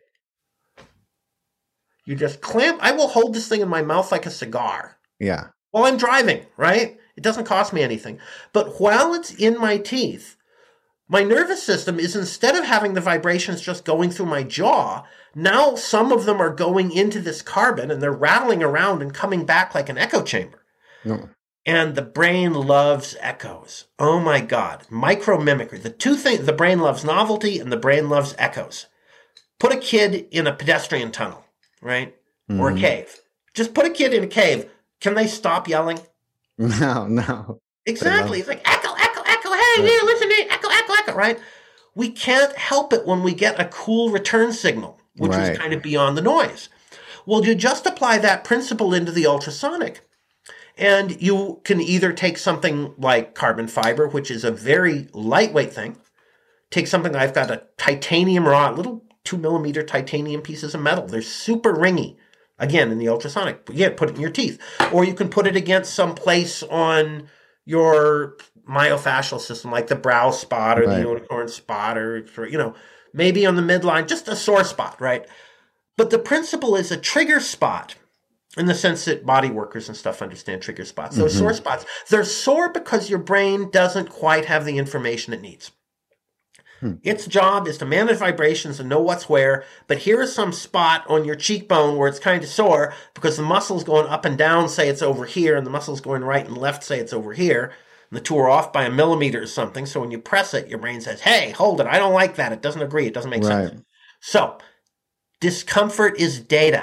You just clamp. I will hold this thing in my mouth like a cigar Yeah. while I'm driving, right? It doesn't cost me anything. But while it's in my teeth, my nervous system is, instead of having the vibrations just going through my jaw, now some of them are going into this carbon and they're rattling around and coming back like an echo chamber. No. And the brain loves echoes. Oh my God. Micromimicry. The two things, the brain loves novelty and the brain loves echoes. Put a kid in a pedestrian tunnel, right? Mm-hmm. Or a cave. Just put a kid in a cave. Can they stop yelling? No, no. Exactly. It's like echo, echo, echo. Hey, here, listen to me. Echo, echo, echo, right? We can't help it when we get a cool return signal, which Right. is kind of beyond the noise. Well, you just apply that principle into the ultrasonic. And you can either take something like carbon fiber, which is a very lightweight thing. Take something, I've got a titanium rod, little two millimeter titanium pieces of metal. They're super ringy. Again, in the ultrasonic. Again, put it in your teeth. Or you can put it against some place on your myofascial system, like the brow spot or right. the unicorn spot, or, you know, maybe on the midline, just a sore spot, right? But the principle is a trigger spot. In the sense that body workers and stuff understand trigger spots. Those mm-hmm. sore spots, they're sore because your brain doesn't quite have the information it needs. Hmm. Its job is to manage vibrations and know what's where, but here is some spot on your cheekbone where it's kind of sore because the muscles going up and down say it's over here, and the muscles going right and left say it's over here, and the two are off by a millimeter or something, so when you press it, your brain says, hey, hold it, I don't like that, it doesn't agree, it doesn't make right. sense. So, discomfort is data.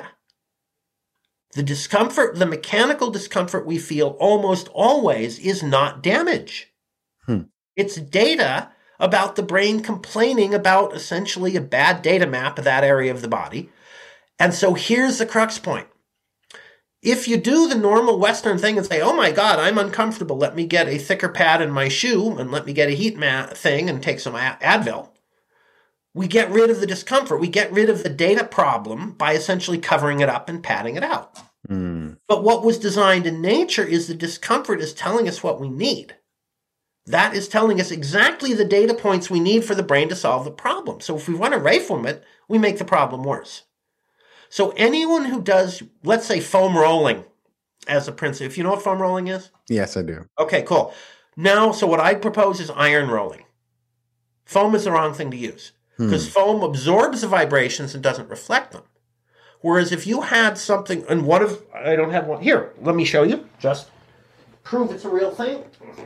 The discomfort, the mechanical discomfort we feel almost always is not damage. Hmm. It's data about the brain complaining about essentially a bad data map of that area of the body. And so here's the crux point. If you do the normal Western thing and say, oh my God, I'm uncomfortable, let me get a thicker pad in my shoe and let me get a heat mat thing and take some Advil, we get rid of the discomfort. We get rid of the data problem by essentially covering it up and padding it out. Mm. But what was designed in nature is the discomfort is telling us what we need. That is telling us exactly the data points we need for the brain to solve the problem. So if we run away from it, we make the problem worse. So anyone who does, let's say, foam rolling as a principle, if you know what foam rolling is? Yes, I do. Okay, cool. Now, so what I propose is iron rolling. Foam is the wrong thing to use. Because hmm. foam absorbs the vibrations and doesn't reflect them. Whereas if you had something, and what if, I don't have one, here, let me show you, just prove it's a real thing.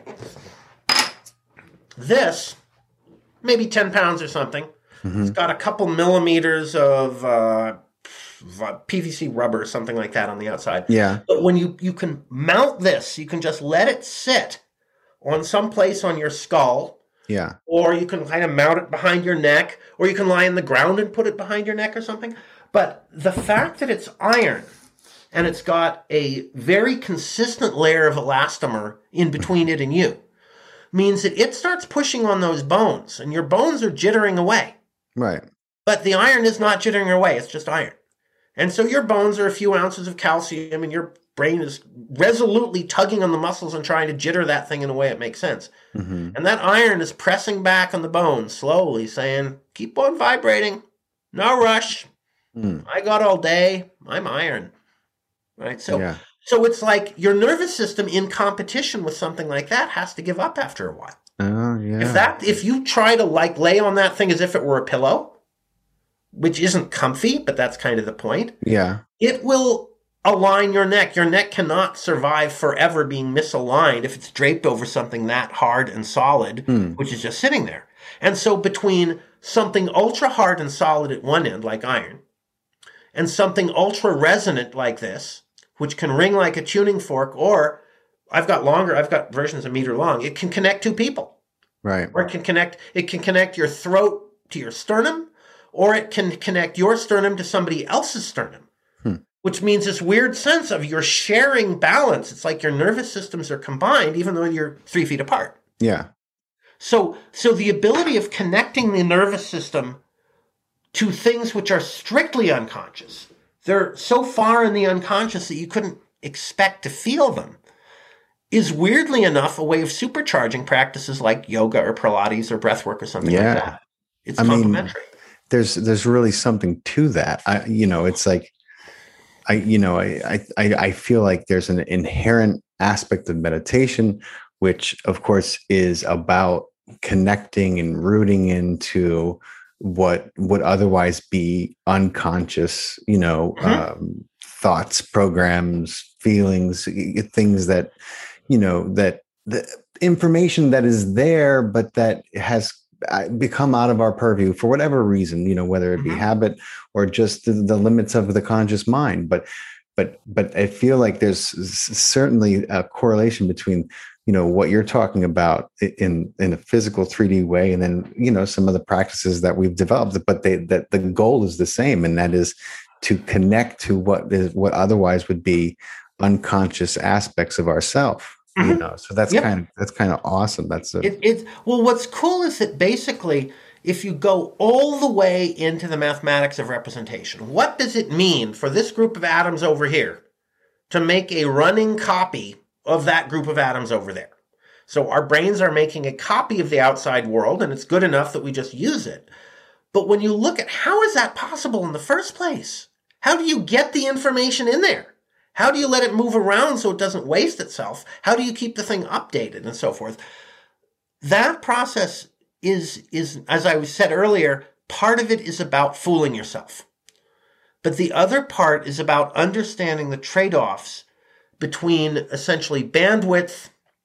This, maybe ten pounds or something, mm-hmm. it's got a couple millimeters of uh, P V C rubber or something like that on the outside. Yeah. But when you, you can mount this, you can just let it sit on some place on your skull. Yeah. Or you can kind of mount it behind your neck, or you can lie on the ground and put it behind your neck or something. But the fact that it's iron and it's got a very consistent layer of elastomer in between it and you means that it starts pushing on those bones, and your bones are jittering away. Right. But the iron is not jittering away, it's just iron. And so your bones are a few ounces of calcium, and your brain is resolutely tugging on the muscles and trying to jitter that thing in a way it makes sense. Mm-hmm. And that iron is pressing back on the bones slowly, saying, keep on vibrating, no rush. Mm. I got all day, I'm iron. Right? So yeah. so it's like your nervous system in competition with something like that has to give up after a while. Oh, yeah. If that if you try to like lay on that thing as if it were a pillow, which isn't comfy, but that's kind of the point. Yeah. It will align your neck. Your neck cannot survive forever being misaligned if it's draped over something that hard and solid, mm. which is just sitting there. And so between something ultra hard and solid at one end, like iron, and something ultra resonant like this, which can ring like a tuning fork, or I've got longer, I've got versions a meter long, it can connect two people. Right. Or it can connect, it can connect your throat to your sternum, or it can connect your sternum to somebody else's sternum. Hmm. Which means this weird sense of you're sharing balance. It's like your nervous systems are combined, even though you're three feet apart. Yeah. So, so the ability of connecting the nervous system to things which are strictly unconscious, they're so far in the unconscious that you couldn't expect to feel them, is weirdly enough a way of supercharging practices like yoga or Pilates or breathwork or something yeah. like that. It's I complementary. Mean, there's there's really something to that. I, you know, it's like, I you know, I I I feel like there's an inherent aspect of meditation, which of course is about connecting and rooting into what would otherwise be unconscious, you know, mm-hmm. um, thoughts, programs, feelings, things that, you know, that the information that is there, but that has become out of our purview for whatever reason, you know, whether it be mm-hmm. habit or just the, the limits of the conscious mind. But, but, but I feel like there's certainly a correlation between, you know, what you're talking about in, in a physical three D way, and then, you know, some of the practices that we've developed, but they, that the goal is the same. And that is to connect to what is what otherwise would be unconscious aspects of ourself. Mm-hmm. You know, so that's yep. kind of that's kind of awesome. That's a, it, it. Well, what's cool is that basically, if you go all the way into the mathematics of representation, what does it mean for this group of atoms over here to make a running copy of that group of atoms over there? So our brains are making a copy of the outside world, and it's good enough that we just use it. But when you look at how is that possible in the first place? How do you get the information in there? How do you let it move around so it doesn't waste itself? How do you keep the thing updated and so forth? That process is, is, as I said earlier, part of it is about fooling yourself. But the other part is about understanding the trade-offs between essentially bandwidth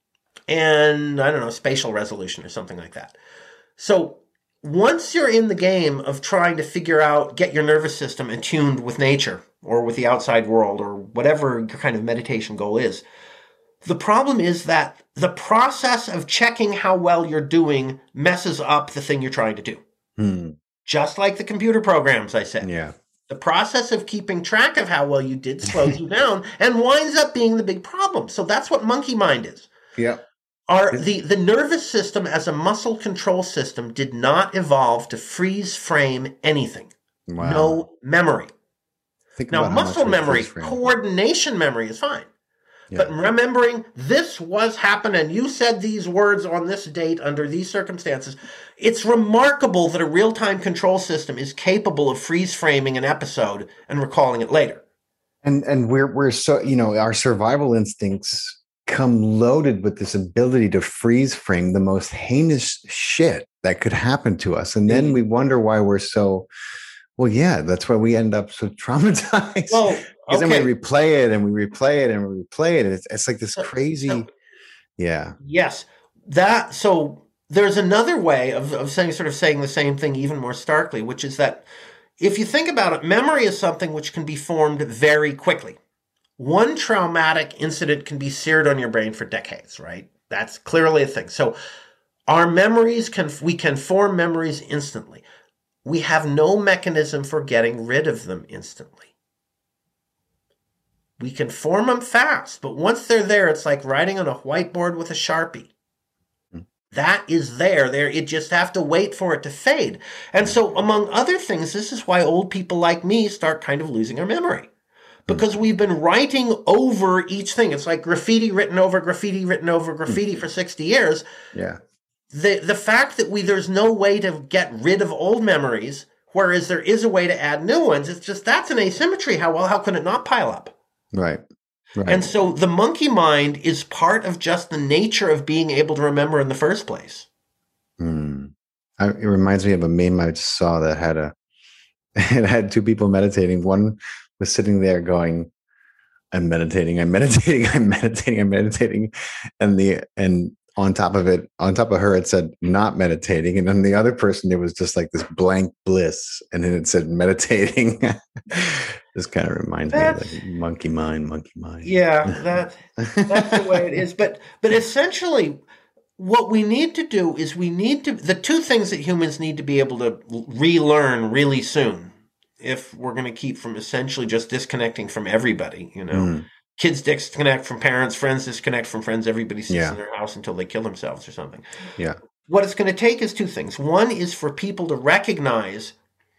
and, I don't know, spatial resolution or something like that. So once you're in the game of trying to figure out, get your nervous system attuned with nature or with the outside world or whatever your kind of meditation goal is, the problem is that the process of checking how well you're doing messes up the thing you're trying to do. Hmm. Just like the computer programs I said. Yeah. The process of keeping track of how well you did slows you down and winds up being the big problem. So that's what monkey mind is. Yeah. Our, the, the nervous system as a muscle control system did not evolve to freeze frame anything. Wow. No memory. Think Now, about how muscle much we memory, freeze frame. coordination memory is fine. Yeah. But remembering this was happened and you said these words on this date under these circumstances, it's remarkable that a real-time control system is capable of freeze framing an episode and recalling it later. And and we're we're so, you know, our survival instincts come loaded with this ability to freeze frame the most heinous shit that could happen to us. And then we wonder why we're so, well, yeah, that's why we end up so traumatized. Well, because okay. then we replay it and we replay it and we replay it. And it's, it's like this crazy, So, yeah. Yes. That, so there's another way of, of saying, sort of saying the same thing even more starkly, which is that if you think about it, memory is something which can be formed very quickly. One traumatic incident can be seared on your brain for decades, right? That's clearly a thing. So our memories can, we can form memories instantly. We have no mechanism for getting rid of them instantly. We can form them fast, but once they're there, it's like writing on a whiteboard with a Sharpie. That is there. There, you just have to wait for it to fade. And so, among other things, this is why old people like me start kind of losing our memory. Because we've been writing over each thing. It's like graffiti written over graffiti written over graffiti for sixty years. Yeah. The the fact that we there's no way to get rid of old memories, whereas there is a way to add new ones, it's just that's an asymmetry. How well, how can it not pile up? Right. Right. And so the monkey mind is part of just the nature of being able to remember in the first place. Mm. I, it reminds me of a meme I just saw that had a it had two people meditating. One was sitting there going, I'm meditating, I'm meditating, I'm meditating, I'm meditating. And the and on top of it, on top of her, it said not meditating. And then the other person, it was just like this blank bliss. And then it said meditating. This kind of reminds that's, me of like monkey mind, monkey mind. Yeah, that that's the way it is. But but essentially what we need to do is we need to the two things that humans need to be able to relearn really soon. If we're going to keep from essentially just disconnecting from everybody, you know, mm. kids disconnect from parents, friends disconnect from friends, everybody sits yeah. in their house until they kill themselves or something. Yeah. What it's going to take is two things. One is for people to recognize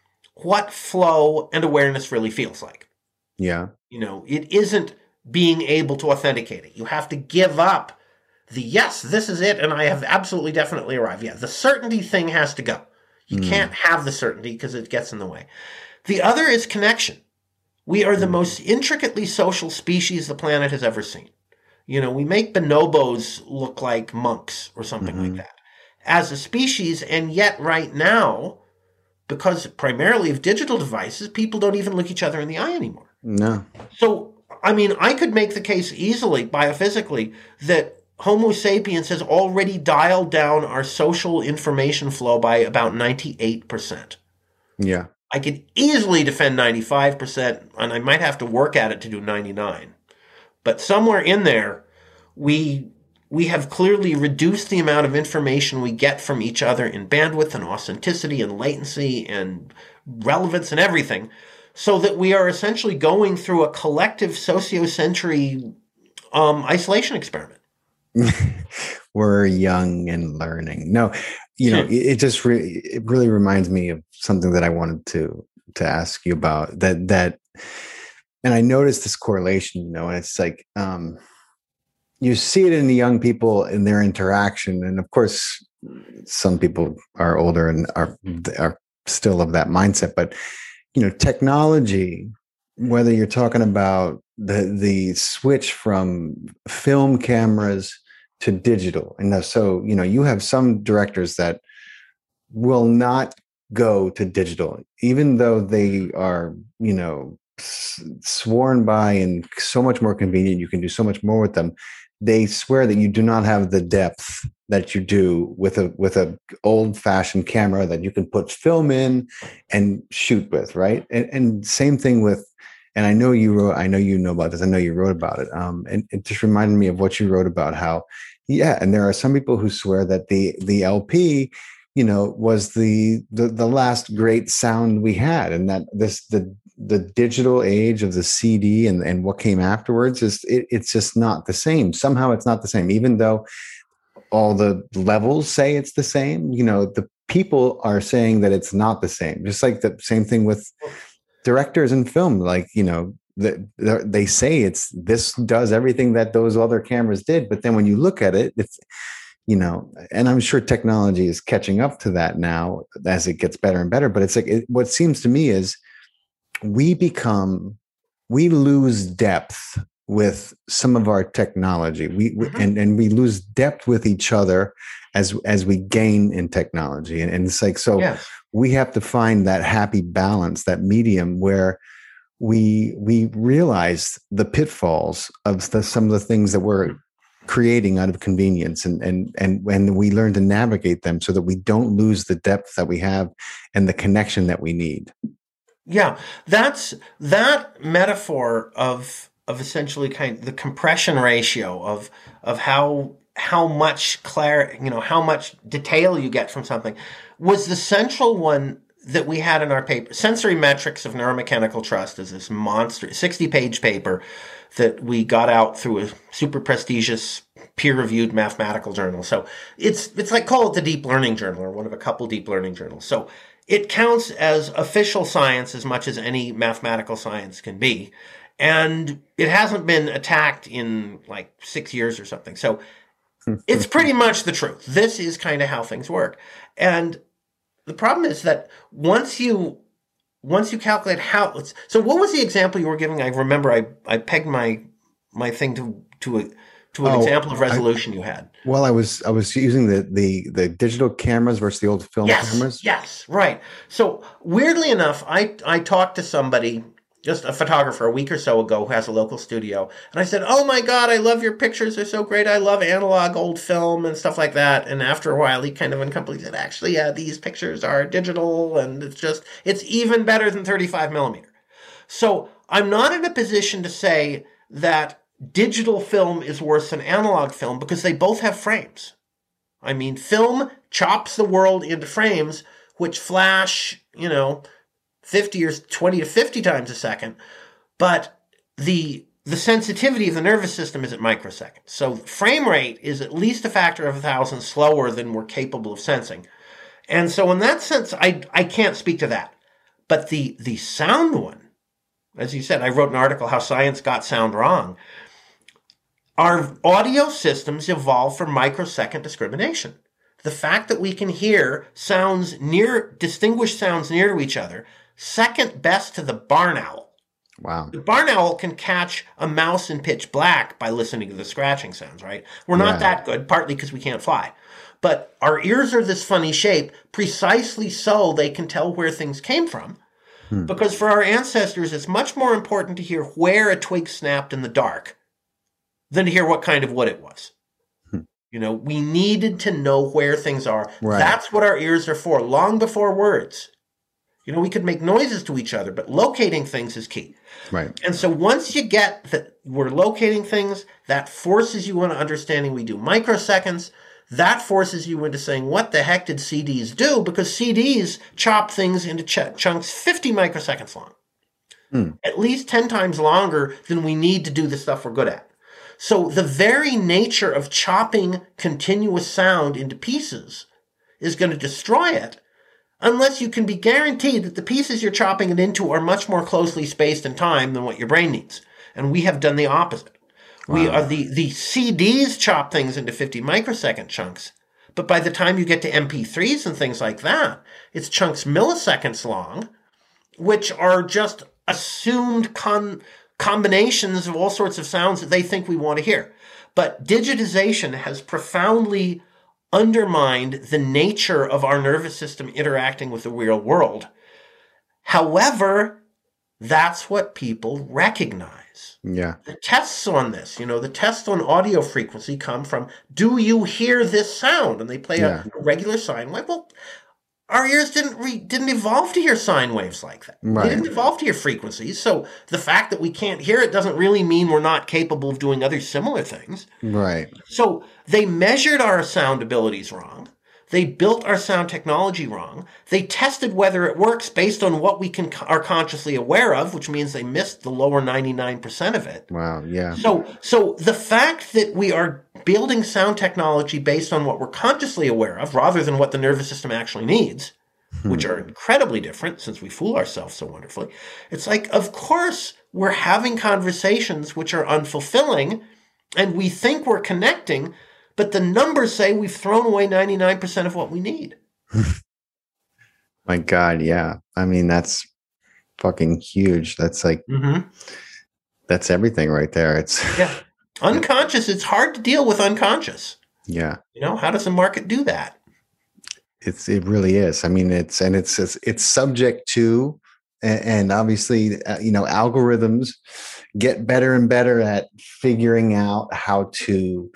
what flow and awareness really feels like. Yeah. You know, it isn't being able to authenticate it. You have to give up the, yes, this is it, and I have absolutely definitely arrived. Yeah, the certainty thing has to go. You mm. can't have the certainty because it gets in the way. The other is connection. We are the most intricately social species the planet has ever seen. You know, we make bonobos look like monks or something mm-hmm. like that as a species. And yet right now, because primarily of digital devices, people don't even look each other in the eye anymore. No. So, I mean, I could make the case easily, biophysically, that Homo sapiens has already dialed down our social information flow by about ninety-eight percent. Yeah. I could easily defend ninety-five percent, and I might have to work at it to do ninety-nine. But somewhere in there, we we have clearly reduced the amount of information we get from each other in bandwidth and authenticity and latency and relevance and everything, so that we are essentially going through a collective sociosensory um, isolation experiment. We're young and learning. No, you know, it, it just re- it really reminds me of something that I wanted to to ask you about. That that, and I noticed this correlation. You know, and it's like um, you see it in the young people in their interaction, and of course, some people are older and are are still of that mindset. But you know, technology, whether you're talking about the the switch from film cameras to digital. And so, you know, you have some directors that will not go to digital, even though they are, you know, s- sworn by and so much more convenient. You can do so much more with them. They swear that you do not have the depth that you do with a with a old fashioned camera that you can put film in and shoot with, right? And, and same thing with, and I know you wrote, I know you know about this. I know you wrote about it. Um, and it just reminded me of what you wrote about how, yeah, and there are some people who swear that the the L P, you know, was the the, the last great sound we had, and that this the the digital age of the C D and, and what came afterwards is it, it's just not the same. Somehow it's not the same, even though all the levels say it's the same. You know, the people are saying that it's not the same. Just like the same thing with directors in film, like, you know, the, the, they say it's this does everything that those other cameras did, but then when you look at it, it's, you know, and I'm sure technology is catching up to that now as it gets better and better. But it's like it, what seems to me is we become we lose depth with some of our technology. We mm-hmm. and and we lose depth with each other as as we gain in technology, and, and it's like so. Yes. We have to find that happy balance, that medium where we we realize the pitfalls of the, some of the things that we're creating out of convenience, and and and when we learn to navigate them so that we don't lose the depth that we have and the connection that we need. Yeah, that's that metaphor of of essentially kind of the compression ratio of of how how much clar you know how much detail you get from something was the central one that we had in our paper. Sensory Metrics of Neuromechanical Trust is this monster sixty page paper that we got out through a super prestigious peer-reviewed mathematical journal. So it's it's like, call it the Deep Learning Journal or one of a couple deep learning journals. So it counts as official science as much as any mathematical science can be. And it hasn't been attacked in like six years or something. So it's pretty much the truth. This is kind of how things work. And the problem is that once you once you calculate how, so what was the example you were giving? I remember I, I pegged my my thing to to a to an oh, example of resolution I, you had. Well, I was I was using the the the digital cameras versus the old film yes, cameras. Yes, right. So weirdly enough, I I talked to somebody, just a photographer, a week or so ago who has a local studio. And I said, oh my God, I love your pictures. They're so great. I love analog old film and stuff like that. And after a while, he kind of uncomfortably said, actually, yeah, these pictures are digital. And it's just, it's even better than thirty-five millimeter. So I'm not in a position to say that digital film is worse than analog film because they both have frames. I mean, film chops the world into frames, which flash, you know, fifty or twenty to fifty times a second, but the the sensitivity of the nervous system is at microseconds. So frame rate is at least a factor of a thousand slower than we're capable of sensing. And so in that sense, I I can't speak to that. But the the sound one, as you said, I wrote an article, How Science Got Sound Wrong. Our audio systems evolved for microsecond discrimination. The fact that we can hear sounds near, distinguished sounds near to each other, second best to the barn owl. Wow. The barn owl can catch a mouse in pitch black by listening to the scratching sounds, right? We're not yeah. that good, partly because we can't fly. But our ears are this funny shape precisely so they can tell where things came from. Hmm. Because for our ancestors, it's much more important to hear where a twig snapped in the dark than to hear what kind of wood it was. Hmm. You know, we needed to know where things are. Right. That's what our ears are for, long before words. You know, we could make noises to each other, but locating things is key. Right. And so once you get that we're locating things, that forces you into understanding we do microseconds. That forces you into saying, what the heck did C Ds do? Because C Ds chop things into ch- chunks fifty microseconds long. Hmm. At least ten times longer than we need to do the stuff we're good at. So the very nature of chopping continuous sound into pieces is going to destroy it unless you can be guaranteed that the pieces you're chopping it into are much more closely spaced in time than what your brain needs. And we have done the opposite. Wow. We are the, the C Ds chop things into fifty microsecond chunks, but by the time you get to M P threes and things like that, it's chunks milliseconds long, which are just assumed con- combinations of all sorts of sounds that they think we want to hear. But digitization has profoundly undermined the nature of our nervous system interacting with the real world. However, that's what people recognize. Yeah. The tests on this, you know, the tests on audio frequency come from, do you hear this sound? And they play yeah. a regular sine wave. Well, our ears didn't re- didn't evolve to hear sine waves like that. Right. They didn't evolve to hear frequencies. So the fact that we can't hear it doesn't really mean we're not capable of doing other similar things. Right. So they measured our sound abilities wrong. They built our sound technology wrong. They tested whether it works based on what we can are consciously aware of, which means they missed the lower ninety-nine percent of it. Wow, yeah. So, so the fact that we are building sound technology based on what we're consciously aware of, rather than what the nervous system actually needs, hmm. which are incredibly different since we fool ourselves so wonderfully, it's like, of course, we're having conversations which are unfulfilling, and we think we're connecting, but the numbers say we've thrown away ninety-nine percent of what we need. My God, yeah. I mean, that's fucking huge. That's like, mm-hmm. that's everything right there. It's yeah. Unconscious, it's hard to deal with unconscious. Yeah. You know, how does the market do that? It's, it really is. I mean, it's, and it's, it's, it's subject to, and, and obviously, uh, you know, algorithms get better and better at figuring out how to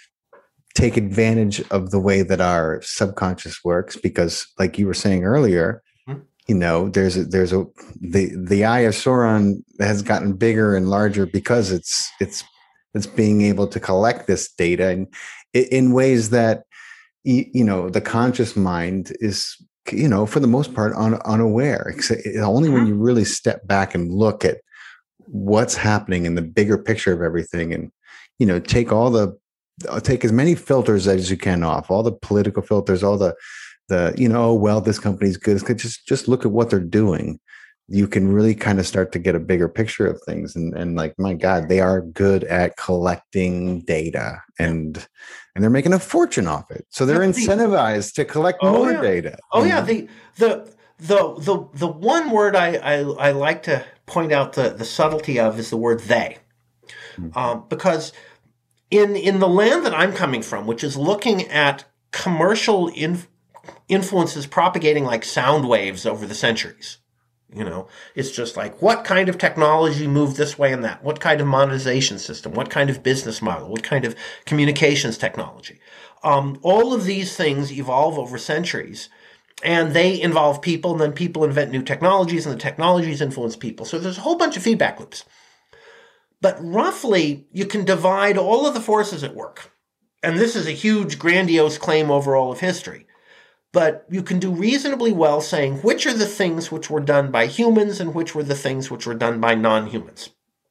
take advantage of the way that our subconscious works, because like you were saying earlier, mm-hmm. you know, there's a, there's a, the, the eye of Sauron has gotten bigger and larger because it's, it's, it's being able to collect this data and in ways that, you know, the conscious mind is, you know, for the most part un, unaware. Only when you really step back and look at what's happening in the bigger picture of everything and, you know, take all the, take as many filters as you can off, all the political filters, all the, the, you know, well, this company's good. Just, just look at what they're doing. You can really kind of start to get a bigger picture of things. And, and like, my God, they are good at collecting data and, and they're making a fortune off it. So they're incentivized to collect oh, more yeah. data. Oh yeah. The, the, the, the, the one word I, I, I like to point out the, the subtlety of is the word they, mm-hmm. um, because In in the land that I'm coming from, which is looking at commercial inf- influences propagating like sound waves over the centuries, you know, it's just like, what kind of technology moved this way and that? What kind of monetization system? What kind of business model? What kind of communications technology? Um, all of these things evolve over centuries, and they involve people, and then people invent new technologies, and the technologies influence people. So there's a whole bunch of feedback loops. But roughly, you can divide all of the forces at work. And this is a huge, grandiose claim over all of history. But you can do reasonably well saying which are the things which were done by humans and which were the things which were done by non-humans.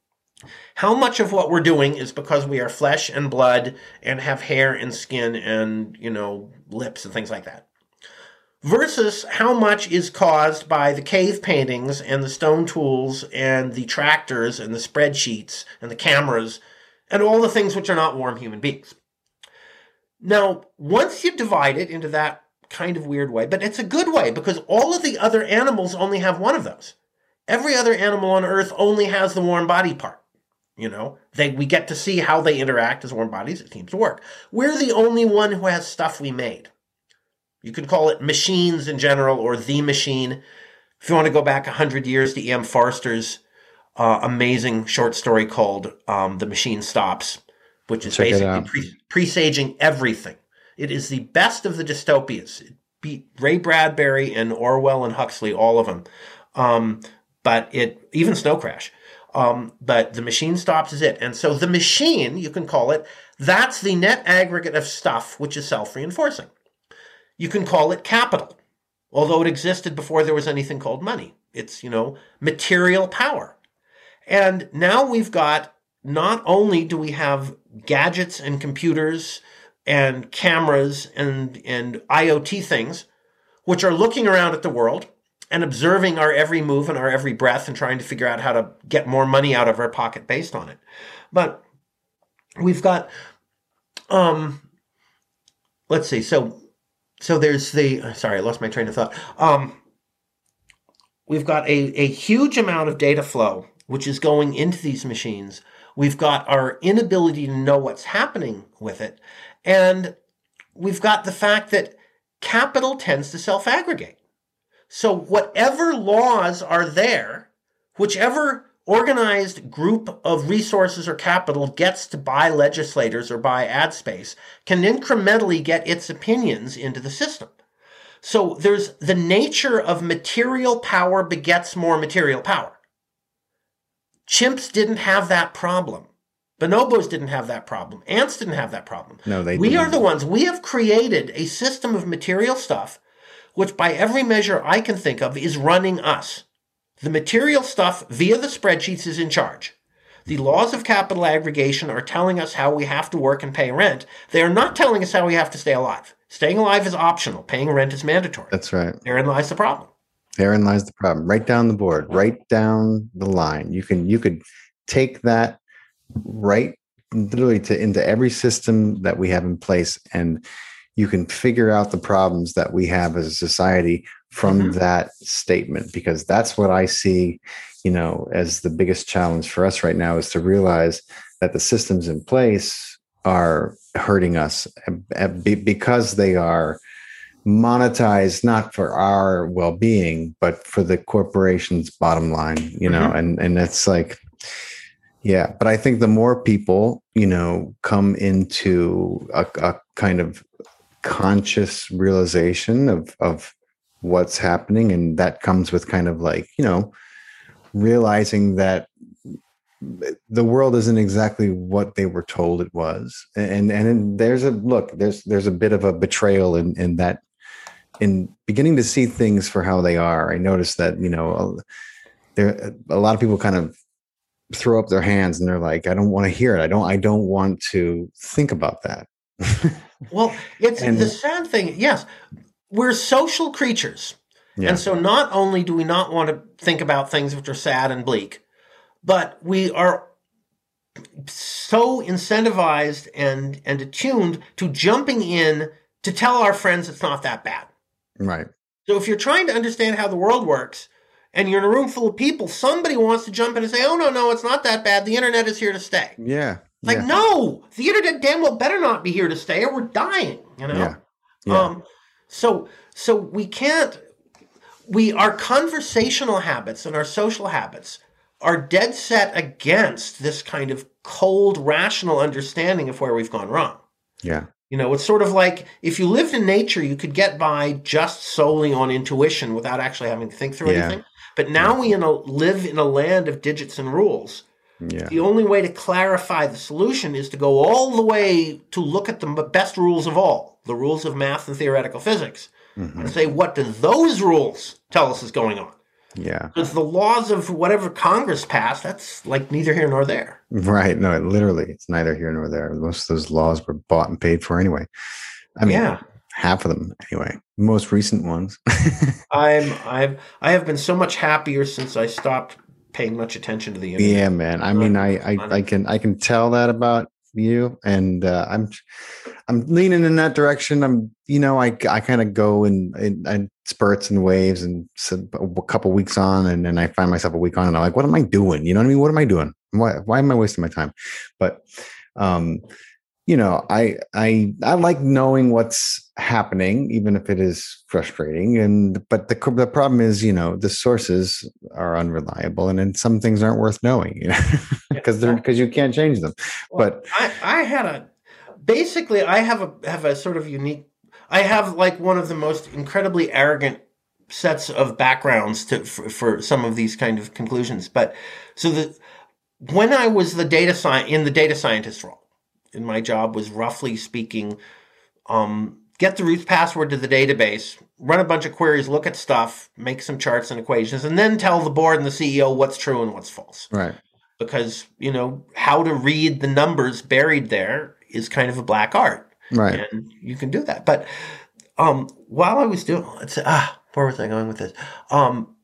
How much of what we're doing is because we are flesh and blood and have hair and skin and, you know, lips and things like that? Versus how much is caused by the cave paintings and the stone tools and the tractors and the spreadsheets and the cameras and all the things which are not warm human beings. Now, once you divide it into that kind of weird way, but it's a good way because all of the other animals only have one of those. Every other animal on Earth only has the warm body part. You know, they we get to see how they interact as warm bodies. It seems to work. We're the only one who has stuff we made. You could call it machines in general or the machine. If you want to go back one hundred years to E M Forster's uh, amazing short story called um, The Machine Stops, which is Check basically pre- presaging everything. It is the best of the dystopias. It beat Ray Bradbury and Orwell and Huxley, all of them. Um, but it, even Snow Crash. Um, but The Machine Stops is it. And so the machine, you can call it, that's the net aggregate of stuff which is self-reinforcing. You can call it capital, although it existed before there was anything called money. It's, you know, material power. And now we've got, not only do we have gadgets and computers and cameras and, and IoT things, which are looking around at the world and observing our every move and our every breath and trying to figure out how to get more money out of our pocket based on it. But we've got, um, let's see, so so there's the, sorry, I lost my train of thought. Um, we've got a, a huge amount of data flow, which is going into these machines. We've got our inability to know what's happening with it. And we've got the fact that capital tends to self-aggregate. So whatever laws are there, whichever organized group of resources or capital gets to buy legislators or buy ad space, can incrementally get its opinions into the system. So there's the nature of material power begets more material power. Chimps didn't have that problem. Bonobos didn't have that problem. Ants didn't have that problem. No, they We didn't. are the ones. We have created a system of material stuff, which by every measure I can think of is running us. The material stuff via the spreadsheets is in charge. The laws of capital aggregation are telling us how we have to work and pay rent. They are not telling us how we have to stay alive. Staying alive is optional. Paying rent is mandatory. That's right. Therein lies the problem. Therein lies the problem. Right down the board, right down the line. You can you could take that right literally to into every system that we have in place, and you can figure out the problems that we have as a society from mm-hmm. that statement, because that's what I see, you know, as the biggest challenge for us right now, is to realize that the systems in place are hurting us because they are monetized not for our well-being, but for the corporation's bottom line, you know, mm-hmm. and, and it's like, yeah, but I think the more people, you know, come into a, a kind of conscious realization of, of what's happening, and that comes with kind of like, you know, realizing that the world isn't exactly what they were told it was. And, and there's a look, there's, there's a bit of a betrayal in, in that, in beginning to see things for how they are. I noticed that, you know, there, a lot of people kind of throw up their hands and they're like, I don't want to hear it. I don't, I don't want to think about that. Well, it's and, the sad thing. Yes, we're social creatures. Yeah. And so not only do we not want to think about things which are sad and bleak, but we are so incentivized and, and attuned to jumping in to tell our friends it's not that bad. Right. So if you're trying to understand how the world works and you're in a room full of people, somebody wants to jump in and say, oh, no, no, it's not that bad. The internet is here to stay. Yeah. Like, yeah. no, the internet damn well better not be here to stay or we're dying, you know? Yeah. Yeah. Um, so, so we can't, we, our conversational habits and our social habits are dead set against this kind of cold, rational understanding of where we've gone wrong. Yeah. You know, it's sort of like if you lived in nature, you could get by just solely on intuition without actually having to think through Yeah. anything. But now Yeah. we in a, live in a land of digits and rules. Yeah. The only way to clarify the solution is to go all the way to look at the best rules of all, the rules of math and theoretical physics, Mm-hmm. and say, what do those rules tell us is going on? Yeah. Because the laws of whatever Congress passed, that's like neither here nor there. Right. No, it literally, it's neither here nor there. Most of those laws were bought and paid for anyway. I mean, Yeah. half of them anyway. Most recent ones. I'm I've I have been so much happier since I stopped paying much attention to the internet. Yeah, man. I mean, I, I, I can I can tell that about you, and uh, I'm I'm leaning in that direction. I'm you know I I kind of go in, in, in spurts and waves, and so a couple weeks on, and then I find myself a week on, and I'm like, what am I doing? You know what I mean? What am I doing? Why why am I wasting my time? But um, you know, I I I like knowing what's happening, even if it is frustrating. And but the the problem is, you know, the sources are unreliable, and then some things aren't worth knowing, you know, because they're because you can't change them. Well, but I, I had a basically I have a have a sort of unique. I have like one of the most incredibly arrogant sets of backgrounds to for, for some of these kind of conclusions. But so the when I was the data sci- in the data scientist role. And my job was, roughly speaking, um, get the root password to the database, run a bunch of queries, look at stuff, make some charts and equations, and then tell the board and the C E O what's true and what's false. right. because, you know, how to read the numbers buried there is kind of a black art. Right. And you can do that. But um, while I was doing, let's say, ah, where was I going with this? Um,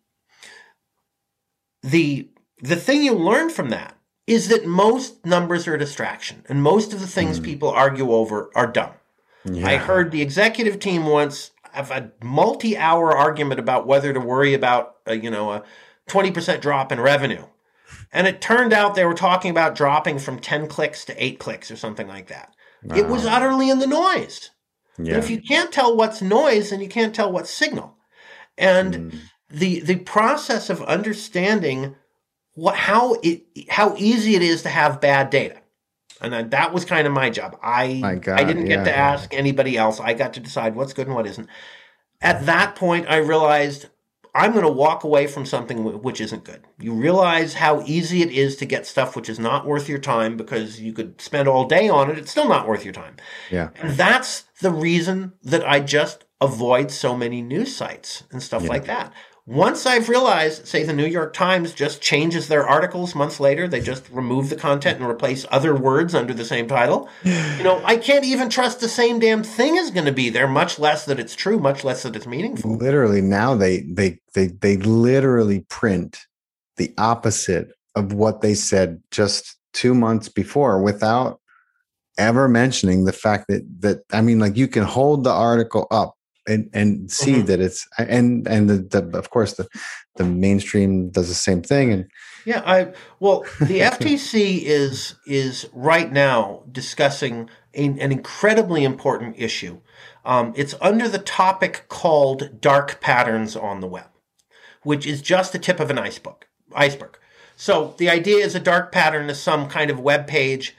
the the thing you learn from that is that most numbers are a distraction, and most of the things mm. people argue over are dumb. Yeah. I heard the executive team once have a multi-hour argument about whether to worry about, a, you know, a twenty percent drop in revenue. And it turned out they were talking about dropping from ten clicks to eight clicks or something like that. Wow. It was utterly in the noise. Yeah. But if you can't tell what's noise, then you can't tell what's signal. And mm. the the process of understanding what how it how easy it is to have bad data. And that was kind of my job. I my God, I didn't get yeah, to yeah. ask anybody else. I got to decide what's good and what isn't. At that point, I realized I'm going to walk away from something which isn't good. You realize how easy it is to get stuff which is not worth your time because you could spend all day on it. It's still not worth your time. Yeah. And that's the reason that I just avoid so many news sites and stuff yeah. like that. Once I've realized, say the New York Times just changes their articles months later, they just remove the content and replace other words under the same title. You know, I can't even trust the same damn thing is going to be there, much less that it's true, much less that it's meaningful. Literally, now they they they they literally print the opposite of what they said just two months before without ever mentioning the fact that that I mean, like you can hold the article up and and see mm-hmm. that it's and and the, the of course the the mainstream does the same thing. And yeah, I well the F T C is is right now discussing a, an incredibly important issue. Um, it's under the topic called dark patterns on the web, which is just the tip of an iceberg. Iceberg. So the idea is a dark pattern is some kind of web page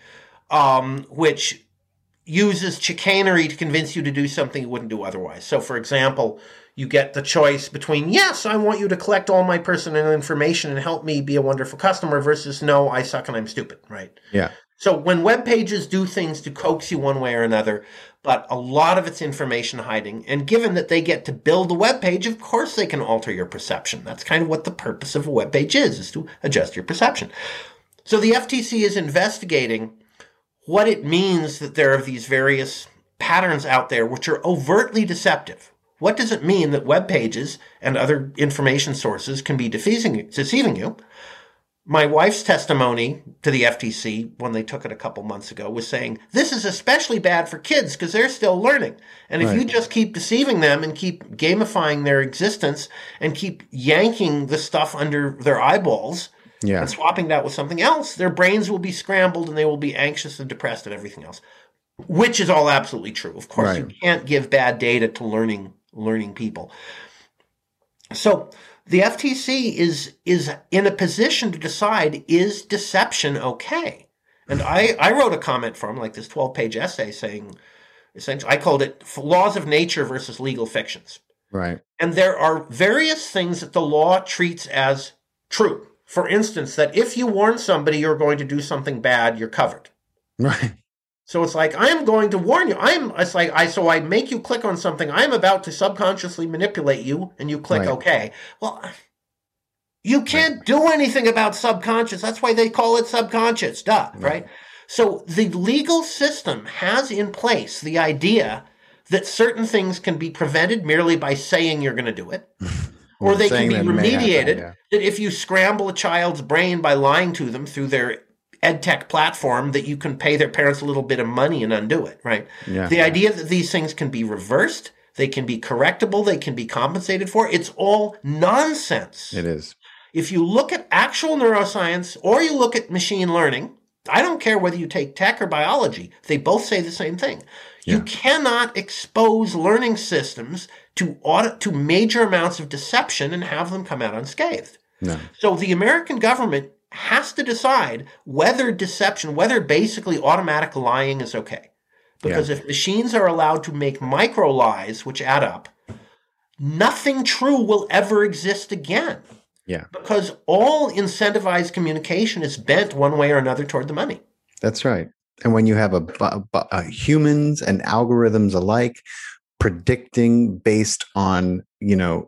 um, which uses chicanery to convince you to do something you wouldn't do otherwise. So, for example, you get the choice between, yes, I want you to collect all my personal information and help me be a wonderful customer versus, no, I suck and I'm stupid, right? Yeah. So when web pages do things to coax you one way or another, but a lot of it's information hiding, and given that they get to build a web page, of course they can alter your perception. That's kind of what the purpose of a web page is, is to adjust your perception. So the F T C is investigating what it means that there are these various patterns out there which are overtly deceptive. What does it mean that web pages and other information sources can be deceiving, deceiving you? My wife's testimony to the F T C when they took it a couple months ago was saying, this is especially bad for kids because they're still learning. And if right. you just keep deceiving them and keep gamifying their existence and keep yanking the stuff under their eyeballs, yeah. and swapping that with something else, their brains will be scrambled and they will be anxious and depressed and everything else, which is all absolutely true. Of course, right. you can't give bad data to learning learning people. So the F T C is is in a position to decide, is deception okay? And I, I wrote a comment for him, like this twelve-page essay saying, essentially, I called it Laws of Nature versus Legal Fictions. Right. And there are various things that the law treats as true. For instance, that if you warn somebody you're going to do something bad, you're covered. Right. So it's like, I'm going to warn you. I'm, it's like, I, so I make you click on something. I'm about to subconsciously manipulate you and you click right. okay. Well, you can't right. do anything about subconscious. That's why they call it subconscious. Duh. Right. right? So the legal system has in place the idea that certain things can be prevented merely by saying you're going to do it. Or they can be remediated, yeah. that if you scramble a child's brain by lying to them through their edtech platform, that you can pay their parents a little bit of money and undo it, right? Yeah. The idea that these things can be reversed, they can be correctable, they can be compensated for, it's all nonsense. It is. If you look at actual neuroscience or you look at machine learning, I don't care whether you take tech or biology, they both say the same thing. Yeah. You cannot expose learning systems to audit, to major amounts of deception and have them come out unscathed. No. So the American government has to decide whether deception, whether basically automatic lying is okay. Because yeah. if machines are allowed to make micro lies, which add up, nothing true will ever exist again. Yeah. Because all incentivized communication is bent one way or another toward the money. That's right. And when you have a, a, a humans and algorithms alike predicting based on, you know,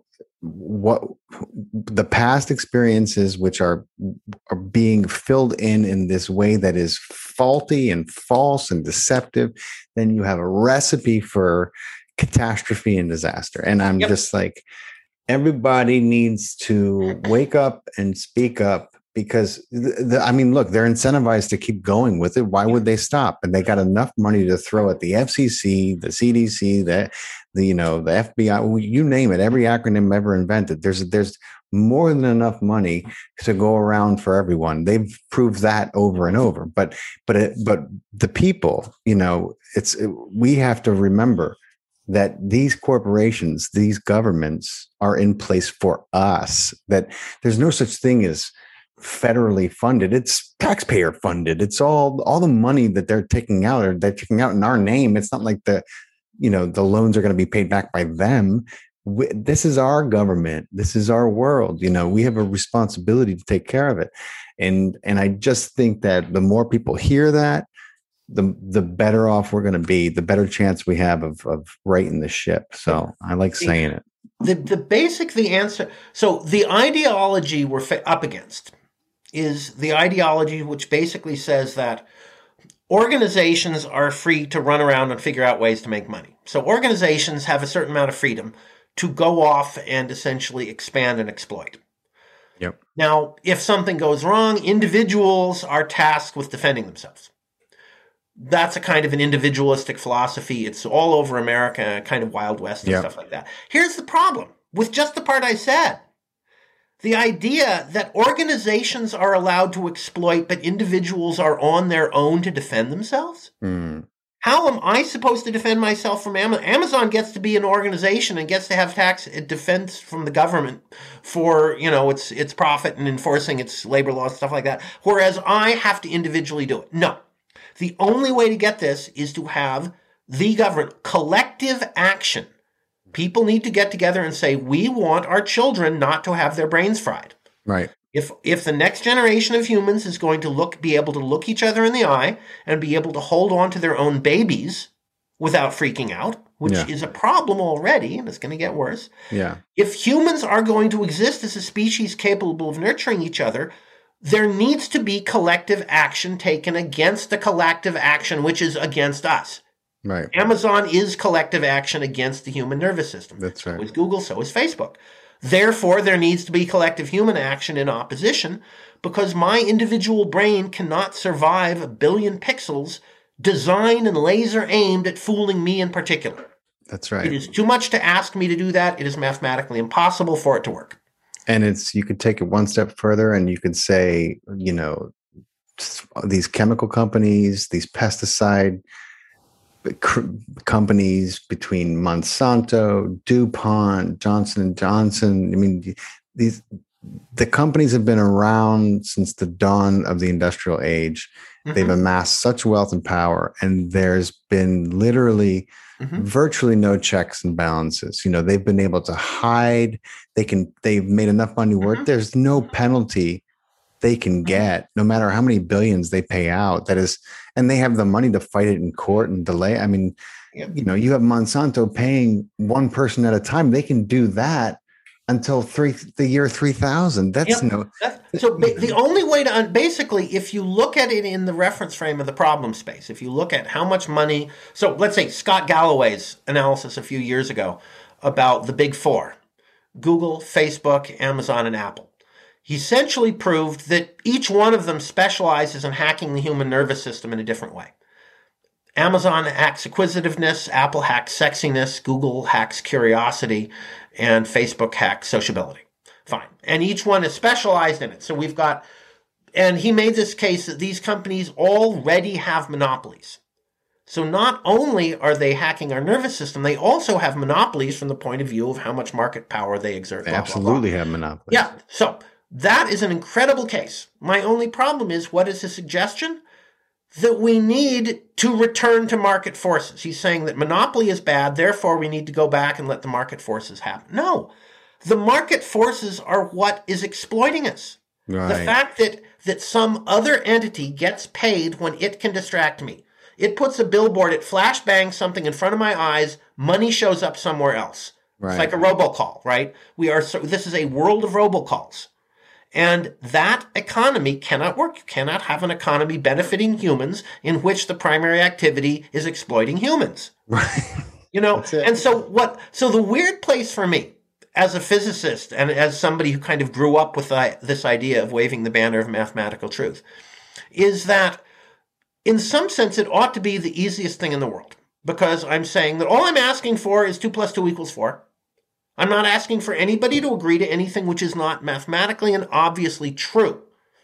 what the past experiences, which are are being filled in in this way that is faulty and false and deceptive, then you have a recipe for catastrophe and disaster. And I'm yep. just like, everybody needs to wake up and speak up, because the, the, I mean, look, they're incentivized to keep going with it. Why would they stop? And they got enough money to throw at the F C C, the C D C, the, the you know, the F B I, you name it, every acronym ever invented. There's there's more than enough money to go around for everyone. They've proved that over and over. But but it, but the people, you know, it's it, we have to remember that these corporations, these governments are in place for us, that there's no such thing as federally funded. It's taxpayer funded. It's all, all the money that they're taking out, or they're taking out in our name. It's not like the, you know, the loans are going to be paid back by them. We, this is our government. This is our world. You know, we have a responsibility to take care of it. And, and I just think that the more people hear that, the the better off we're going to be, the better chance we have of of righting the ship. So I like saying it. The the basic the answer. So the ideology we're fa- up against is the ideology which basically says that organizations are free to run around and figure out ways to make money. So organizations have a certain amount of freedom to go off and essentially expand and exploit. Yep. Now, if something goes wrong, individuals are tasked with defending themselves. That's a kind of an individualistic philosophy. It's all over America, kind of Wild West and yep. stuff like that. Here's the problem with just the part I said. The idea that organizations are allowed to exploit, but individuals are on their own to defend themselves? Mm. How am I supposed to defend myself from Amazon? Amazon gets to be an organization and gets to have tax defense from the government for, you know, its its profit and enforcing its labor laws, stuff like that, whereas I have to individually do it. No. The only way to get this is to have the government, collective action. People need to get together and say, we want our children not to have their brains fried. Right. If if the next generation of humans is going to look, be able to look each other in the eye and be able to hold on to their own babies without freaking out, which yeah. is a problem already, and it's going to get worse. Yeah. If humans are going to exist as a species capable of nurturing each other, there needs to be collective action taken against the collective action which is against us. Right. Amazon is collective action against the human nervous system. That's right. So is Google, so is Facebook. Therefore, there needs to be collective human action in opposition, because my individual brain cannot survive a billion pixels designed and laser aimed at fooling me in particular. That's right. It is too much to ask me to do that. It is mathematically impossible for it to work. And it's, you could take it one step further and you could say, you know, these chemical companies, these pesticide companies between Monsanto, DuPont, Johnson and Johnson. I mean, these, the companies have been around since the dawn of the industrial age. Mm-hmm. They've amassed such wealth and power, and there's been literally mm-hmm. virtually no checks and balances. You know, they've been able to hide. They can, they've made enough money where mm-hmm. there's no penalty they can get, no matter how many billions they pay out. That is, and they have the money to fight it in court and delay. I mean, yep. you know, you have Monsanto paying one person at a time. They can do that until three the year three thousand. That's yep. no. That's, so ba- the only way to basically, if you look at it in the reference frame of the problem space, if you look at how much money. So let's say Scott Galloway's analysis a few years ago about the big four: Google, Facebook, Amazon, and Apple. He essentially proved that each one of them specializes in hacking the human nervous system in a different way. Amazon hacks acquisitiveness, Apple hacks sexiness, Google hacks curiosity, and Facebook hacks sociability. Fine. And each one is specialized in it. So we've got, and he made this case that these companies already have monopolies. So not only are they hacking our nervous system, they also have monopolies from the point of view of how much market power they exert. They blah, absolutely blah, blah. have monopolies. Yeah. So that is an incredible case. My only problem is, what is his suggestion? That we need to return to market forces. He's saying that monopoly is bad, therefore we need to go back and let the market forces happen. No, the market forces are what is exploiting us. Right. The fact that, that some other entity gets paid when it can distract me. It puts a billboard, it flashbangs something in front of my eyes, money shows up somewhere else. Right. It's like a robocall, right? We are. So, this is a world of robocalls. And that economy cannot work. You cannot have an economy benefiting humans in which the primary activity is exploiting humans. Right. You know, and so what, so the weird place for me as a physicist and as somebody who kind of grew up with the, this idea of waving the banner of mathematical truth is that in some sense it ought to be the easiest thing in the world, because I'm saying that all I'm asking for is two plus two equals four. I'm not asking for anybody to agree to anything which is not mathematically and obviously true,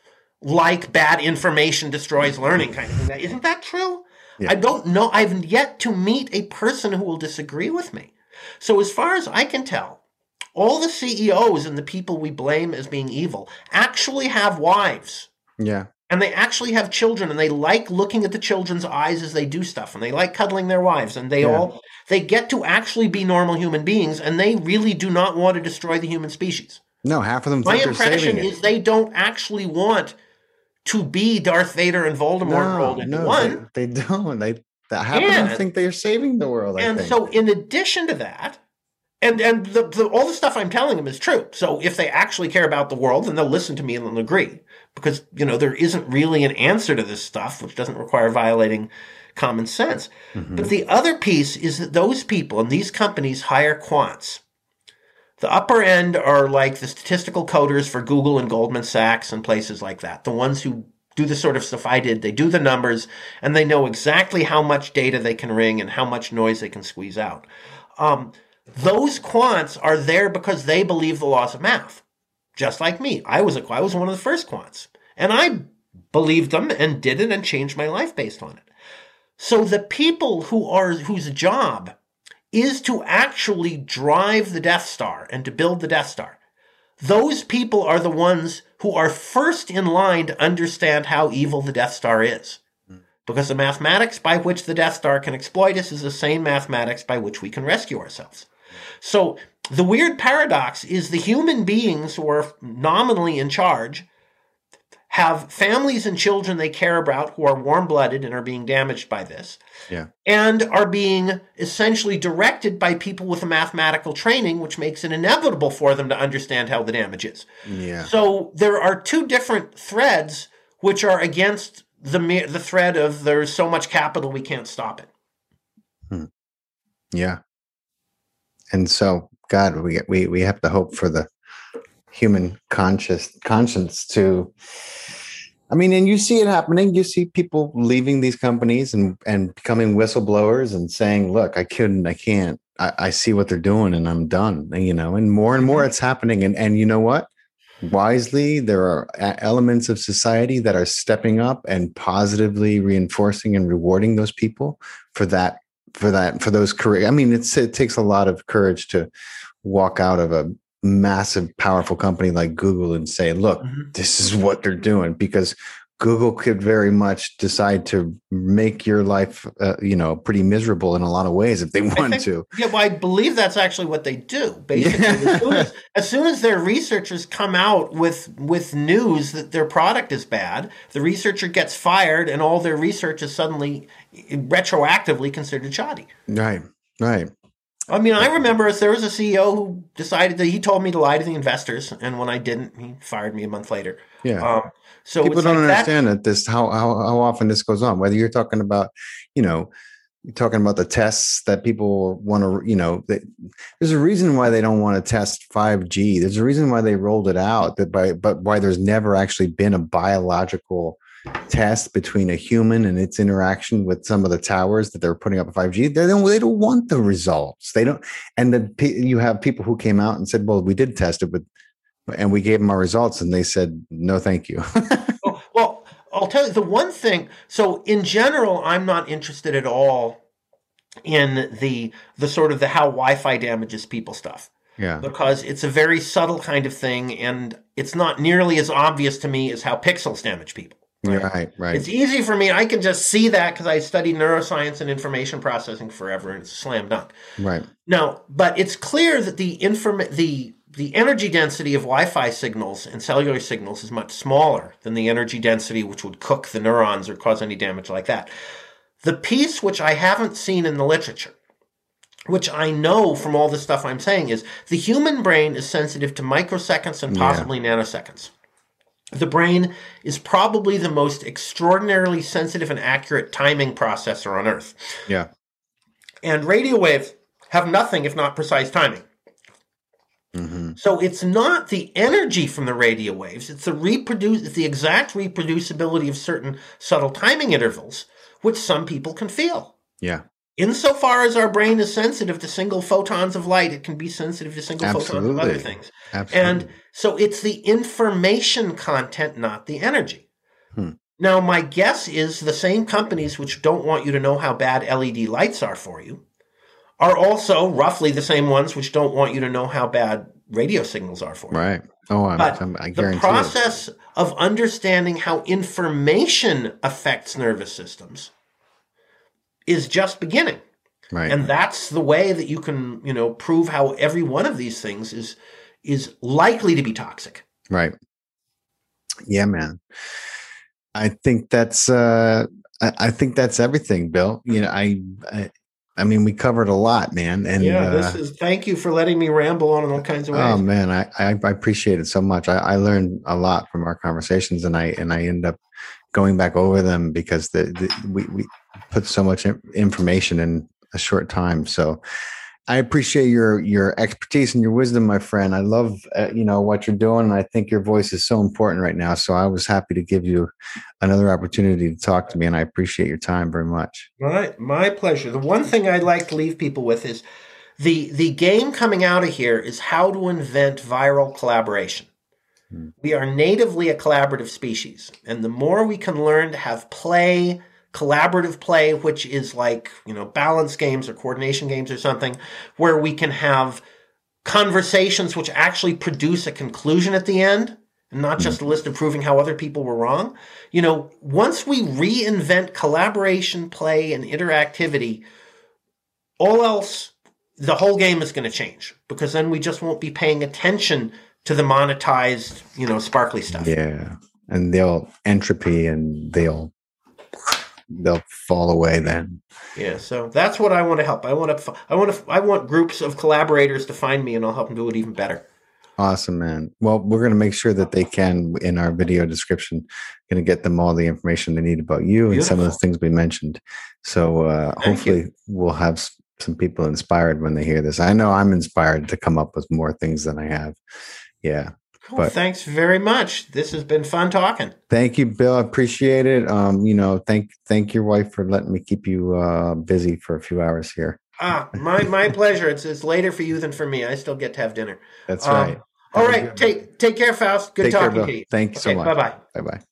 like bad information destroys learning kind of thing. Isn't that true? Yeah. I don't know. I've yet to meet a person who will disagree with me. So as far as I can tell, all the C E Os and the people we blame as being evil actually have wives. Yeah. And they actually have children, and they like looking at the children's eyes as they do stuff, and they like cuddling their wives, and they yeah. all, they get to actually be normal human beings, and they really do not want to destroy the human species. No, half of them My think they're saving impression it. is they don't actually want to be Darth Vader and Voldemort No, rolled into no, one. They, they don't. They half And- of them think they're saving the world. I And think. so in addition to that, and and the, the, all the stuff I'm telling them is true. So if they actually care about the world, then they'll listen to me and they'll agree. Because, you know, there isn't really an answer to this stuff, which doesn't require violating common sense. Mhm. But the other piece is that those people and these companies hire quants. The upper end are like the statistical coders for Google and Goldman Sachs and places like that. The ones who do the sort of stuff I did. They do the numbers, and they know exactly how much data they can wring and how much noise they can squeeze out. Um, those quants are there because they believe the laws of math. Just like me. I was a, I was one of the first quants. And I believed them and did it and changed my life based on it. So the people who are whose job is to actually drive the Death Star and to build the Death Star, those people are the ones who are first in line to understand how evil the Death Star is. Because the mathematics by which the Death Star can exploit us is the same mathematics by which we can rescue ourselves. So the weird paradox is the human beings who are nominally in charge have families and children they care about who are warm-blooded and are being damaged by this. Yeah. And are being essentially directed by people with a mathematical training, which makes it inevitable for them to understand how the damage is. Yeah. So there are two different threads which are against the the thread of there's so much capital we can't stop it. Hmm. Yeah. And so, God, we we we have to hope for the human conscious conscience to. I mean, and you see it happening. You see people leaving these companies and and becoming whistleblowers and saying, "Look, I couldn't, I can't. I, I see what they're doing, and I'm done." And, you know, and more and more it's happening. And and you know what? Wisely, there are elements of society that are stepping up and positively reinforcing and rewarding those people for that. For that, for those career, I mean, it's it takes a lot of courage to walk out of a massive, powerful company like Google and say, "Look, mm-hmm. this is what they're doing." Because Google could very much decide to make your life, uh, you know, pretty miserable in a lot of ways if they want think, to. Yeah, well, I believe that's actually what they do. Basically, yeah. as, soon as, as soon as their researchers come out with with news that their product is bad, the researcher gets fired, and all their research is suddenly retroactively considered shoddy. Right, right. I mean, I remember there was a C E O who decided that he told me to lie to the investors, and when I didn't, he fired me a month later. Yeah. Um, so people it's don't like understand that, that this how, how how often this goes on. Whether you're talking about, you know, you're talking about the tests that people want to, you know, they, there's a reason why they don't want to test five G. There's a reason why they rolled it out. That by but why there's never actually been a biological test between a human and its interaction with some of the towers that they're putting up at five G. They don't. They don't want the results. They don't. And then you have people who came out and said, "Well, we did test it, but." And we gave them our results, and they said, "No, thank you." well, well, I'll tell you the one thing. So, in general, I'm not interested at all in the the sort of the how Wi-Fi damages people stuff. Yeah, because it's a very subtle kind of thing, and it's not nearly as obvious to me as how pixels damage people. Right, right. right. It's easy for me. I can just see that because I studied neuroscience and information processing forever, and it's a slam dunk. Right. No, but it's clear that the inform the the energy density of Wi-Fi signals and cellular signals is much smaller than the energy density which would cook the neurons or cause any damage like that. The piece which I haven't seen in the literature, which I know from all the stuff I'm saying, is the human brain is sensitive to microseconds and possibly yeah. nanoseconds. The brain is probably the most extraordinarily sensitive and accurate timing processor on Earth. Yeah. And radio waves have nothing if not precise timing. Mm-hmm. So it's not the energy from the radio waves, it's the reproduce it's the exact reproducibility of certain subtle timing intervals, which some people can feel. Yeah. Insofar as our brain is sensitive to single photons of light, it can be sensitive to single Absolutely. photons of other things. Absolutely. And so it's the information content, not the energy. Hmm. Now, my guess is the same companies which don't want you to know how bad L E D lights are for you are also roughly the same ones which don't want you to know how bad radio signals are for you. Right. Oh, I'm, but I'm, I guarantee the process it. of understanding how information affects nervous systems is just beginning. Right. And that's the way that you can, you know, prove how every one of these things is is likely to be toxic. Right. Yeah, man. I think that's uh I, I think that's everything, Bill. You know, I, I I mean, we covered a lot, man. And yeah, this uh, is thank you for letting me ramble on in all kinds of ways. Oh man, I, I, I appreciate it so much. I, I learned a lot from our conversations, and I and I end up going back over them because the, the we we put so much information in a short time. So I appreciate your your expertise and your wisdom, my friend. I love uh, you know what you're doing, and I think your voice is so important right now. So I was happy to give you another opportunity to talk to me, and I appreciate your time very much. My my pleasure. The one thing I'd like to leave people with is the the game coming out of here is how to invent viral collaboration. Hmm. We are natively a collaborative species, and the more we can learn to have play, collaborative play, which is like, you know, balance games or coordination games or something, where we can have conversations which actually produce a conclusion at the end, and not just a list of proving how other people were wrong. You know, once we reinvent collaboration, play, and interactivity, all else, the whole game is going to change, because then we just won't be paying attention to the monetized, you know, sparkly stuff. Yeah. And they'll entropy and they'll they'll fall away then. Yeah, so that's what I want to help. I want to I want to I want groups of collaborators to find me, and I'll help them do it even better. Awesome, man. Well, we're going to make sure that they can, in our video description, going to get them all the information they need about you. Beautiful. And some of the things we mentioned. So uh, hopefully you. We'll have some people inspired when they hear this. I know I'm inspired to come up with more things than I have. Yeah. Cool. But thanks very much. This has been fun talking. Thank you, Bill. I appreciate it. Um, you know, thank thank your wife for letting me keep you uh, busy for a few hours here. Ah, my my pleasure. It's it's later for you than for me. I still get to have dinner. That's um, right. All right. Take take care, Faust. Good take talking care, to you. Thank you okay, so much. Bye bye. Bye bye.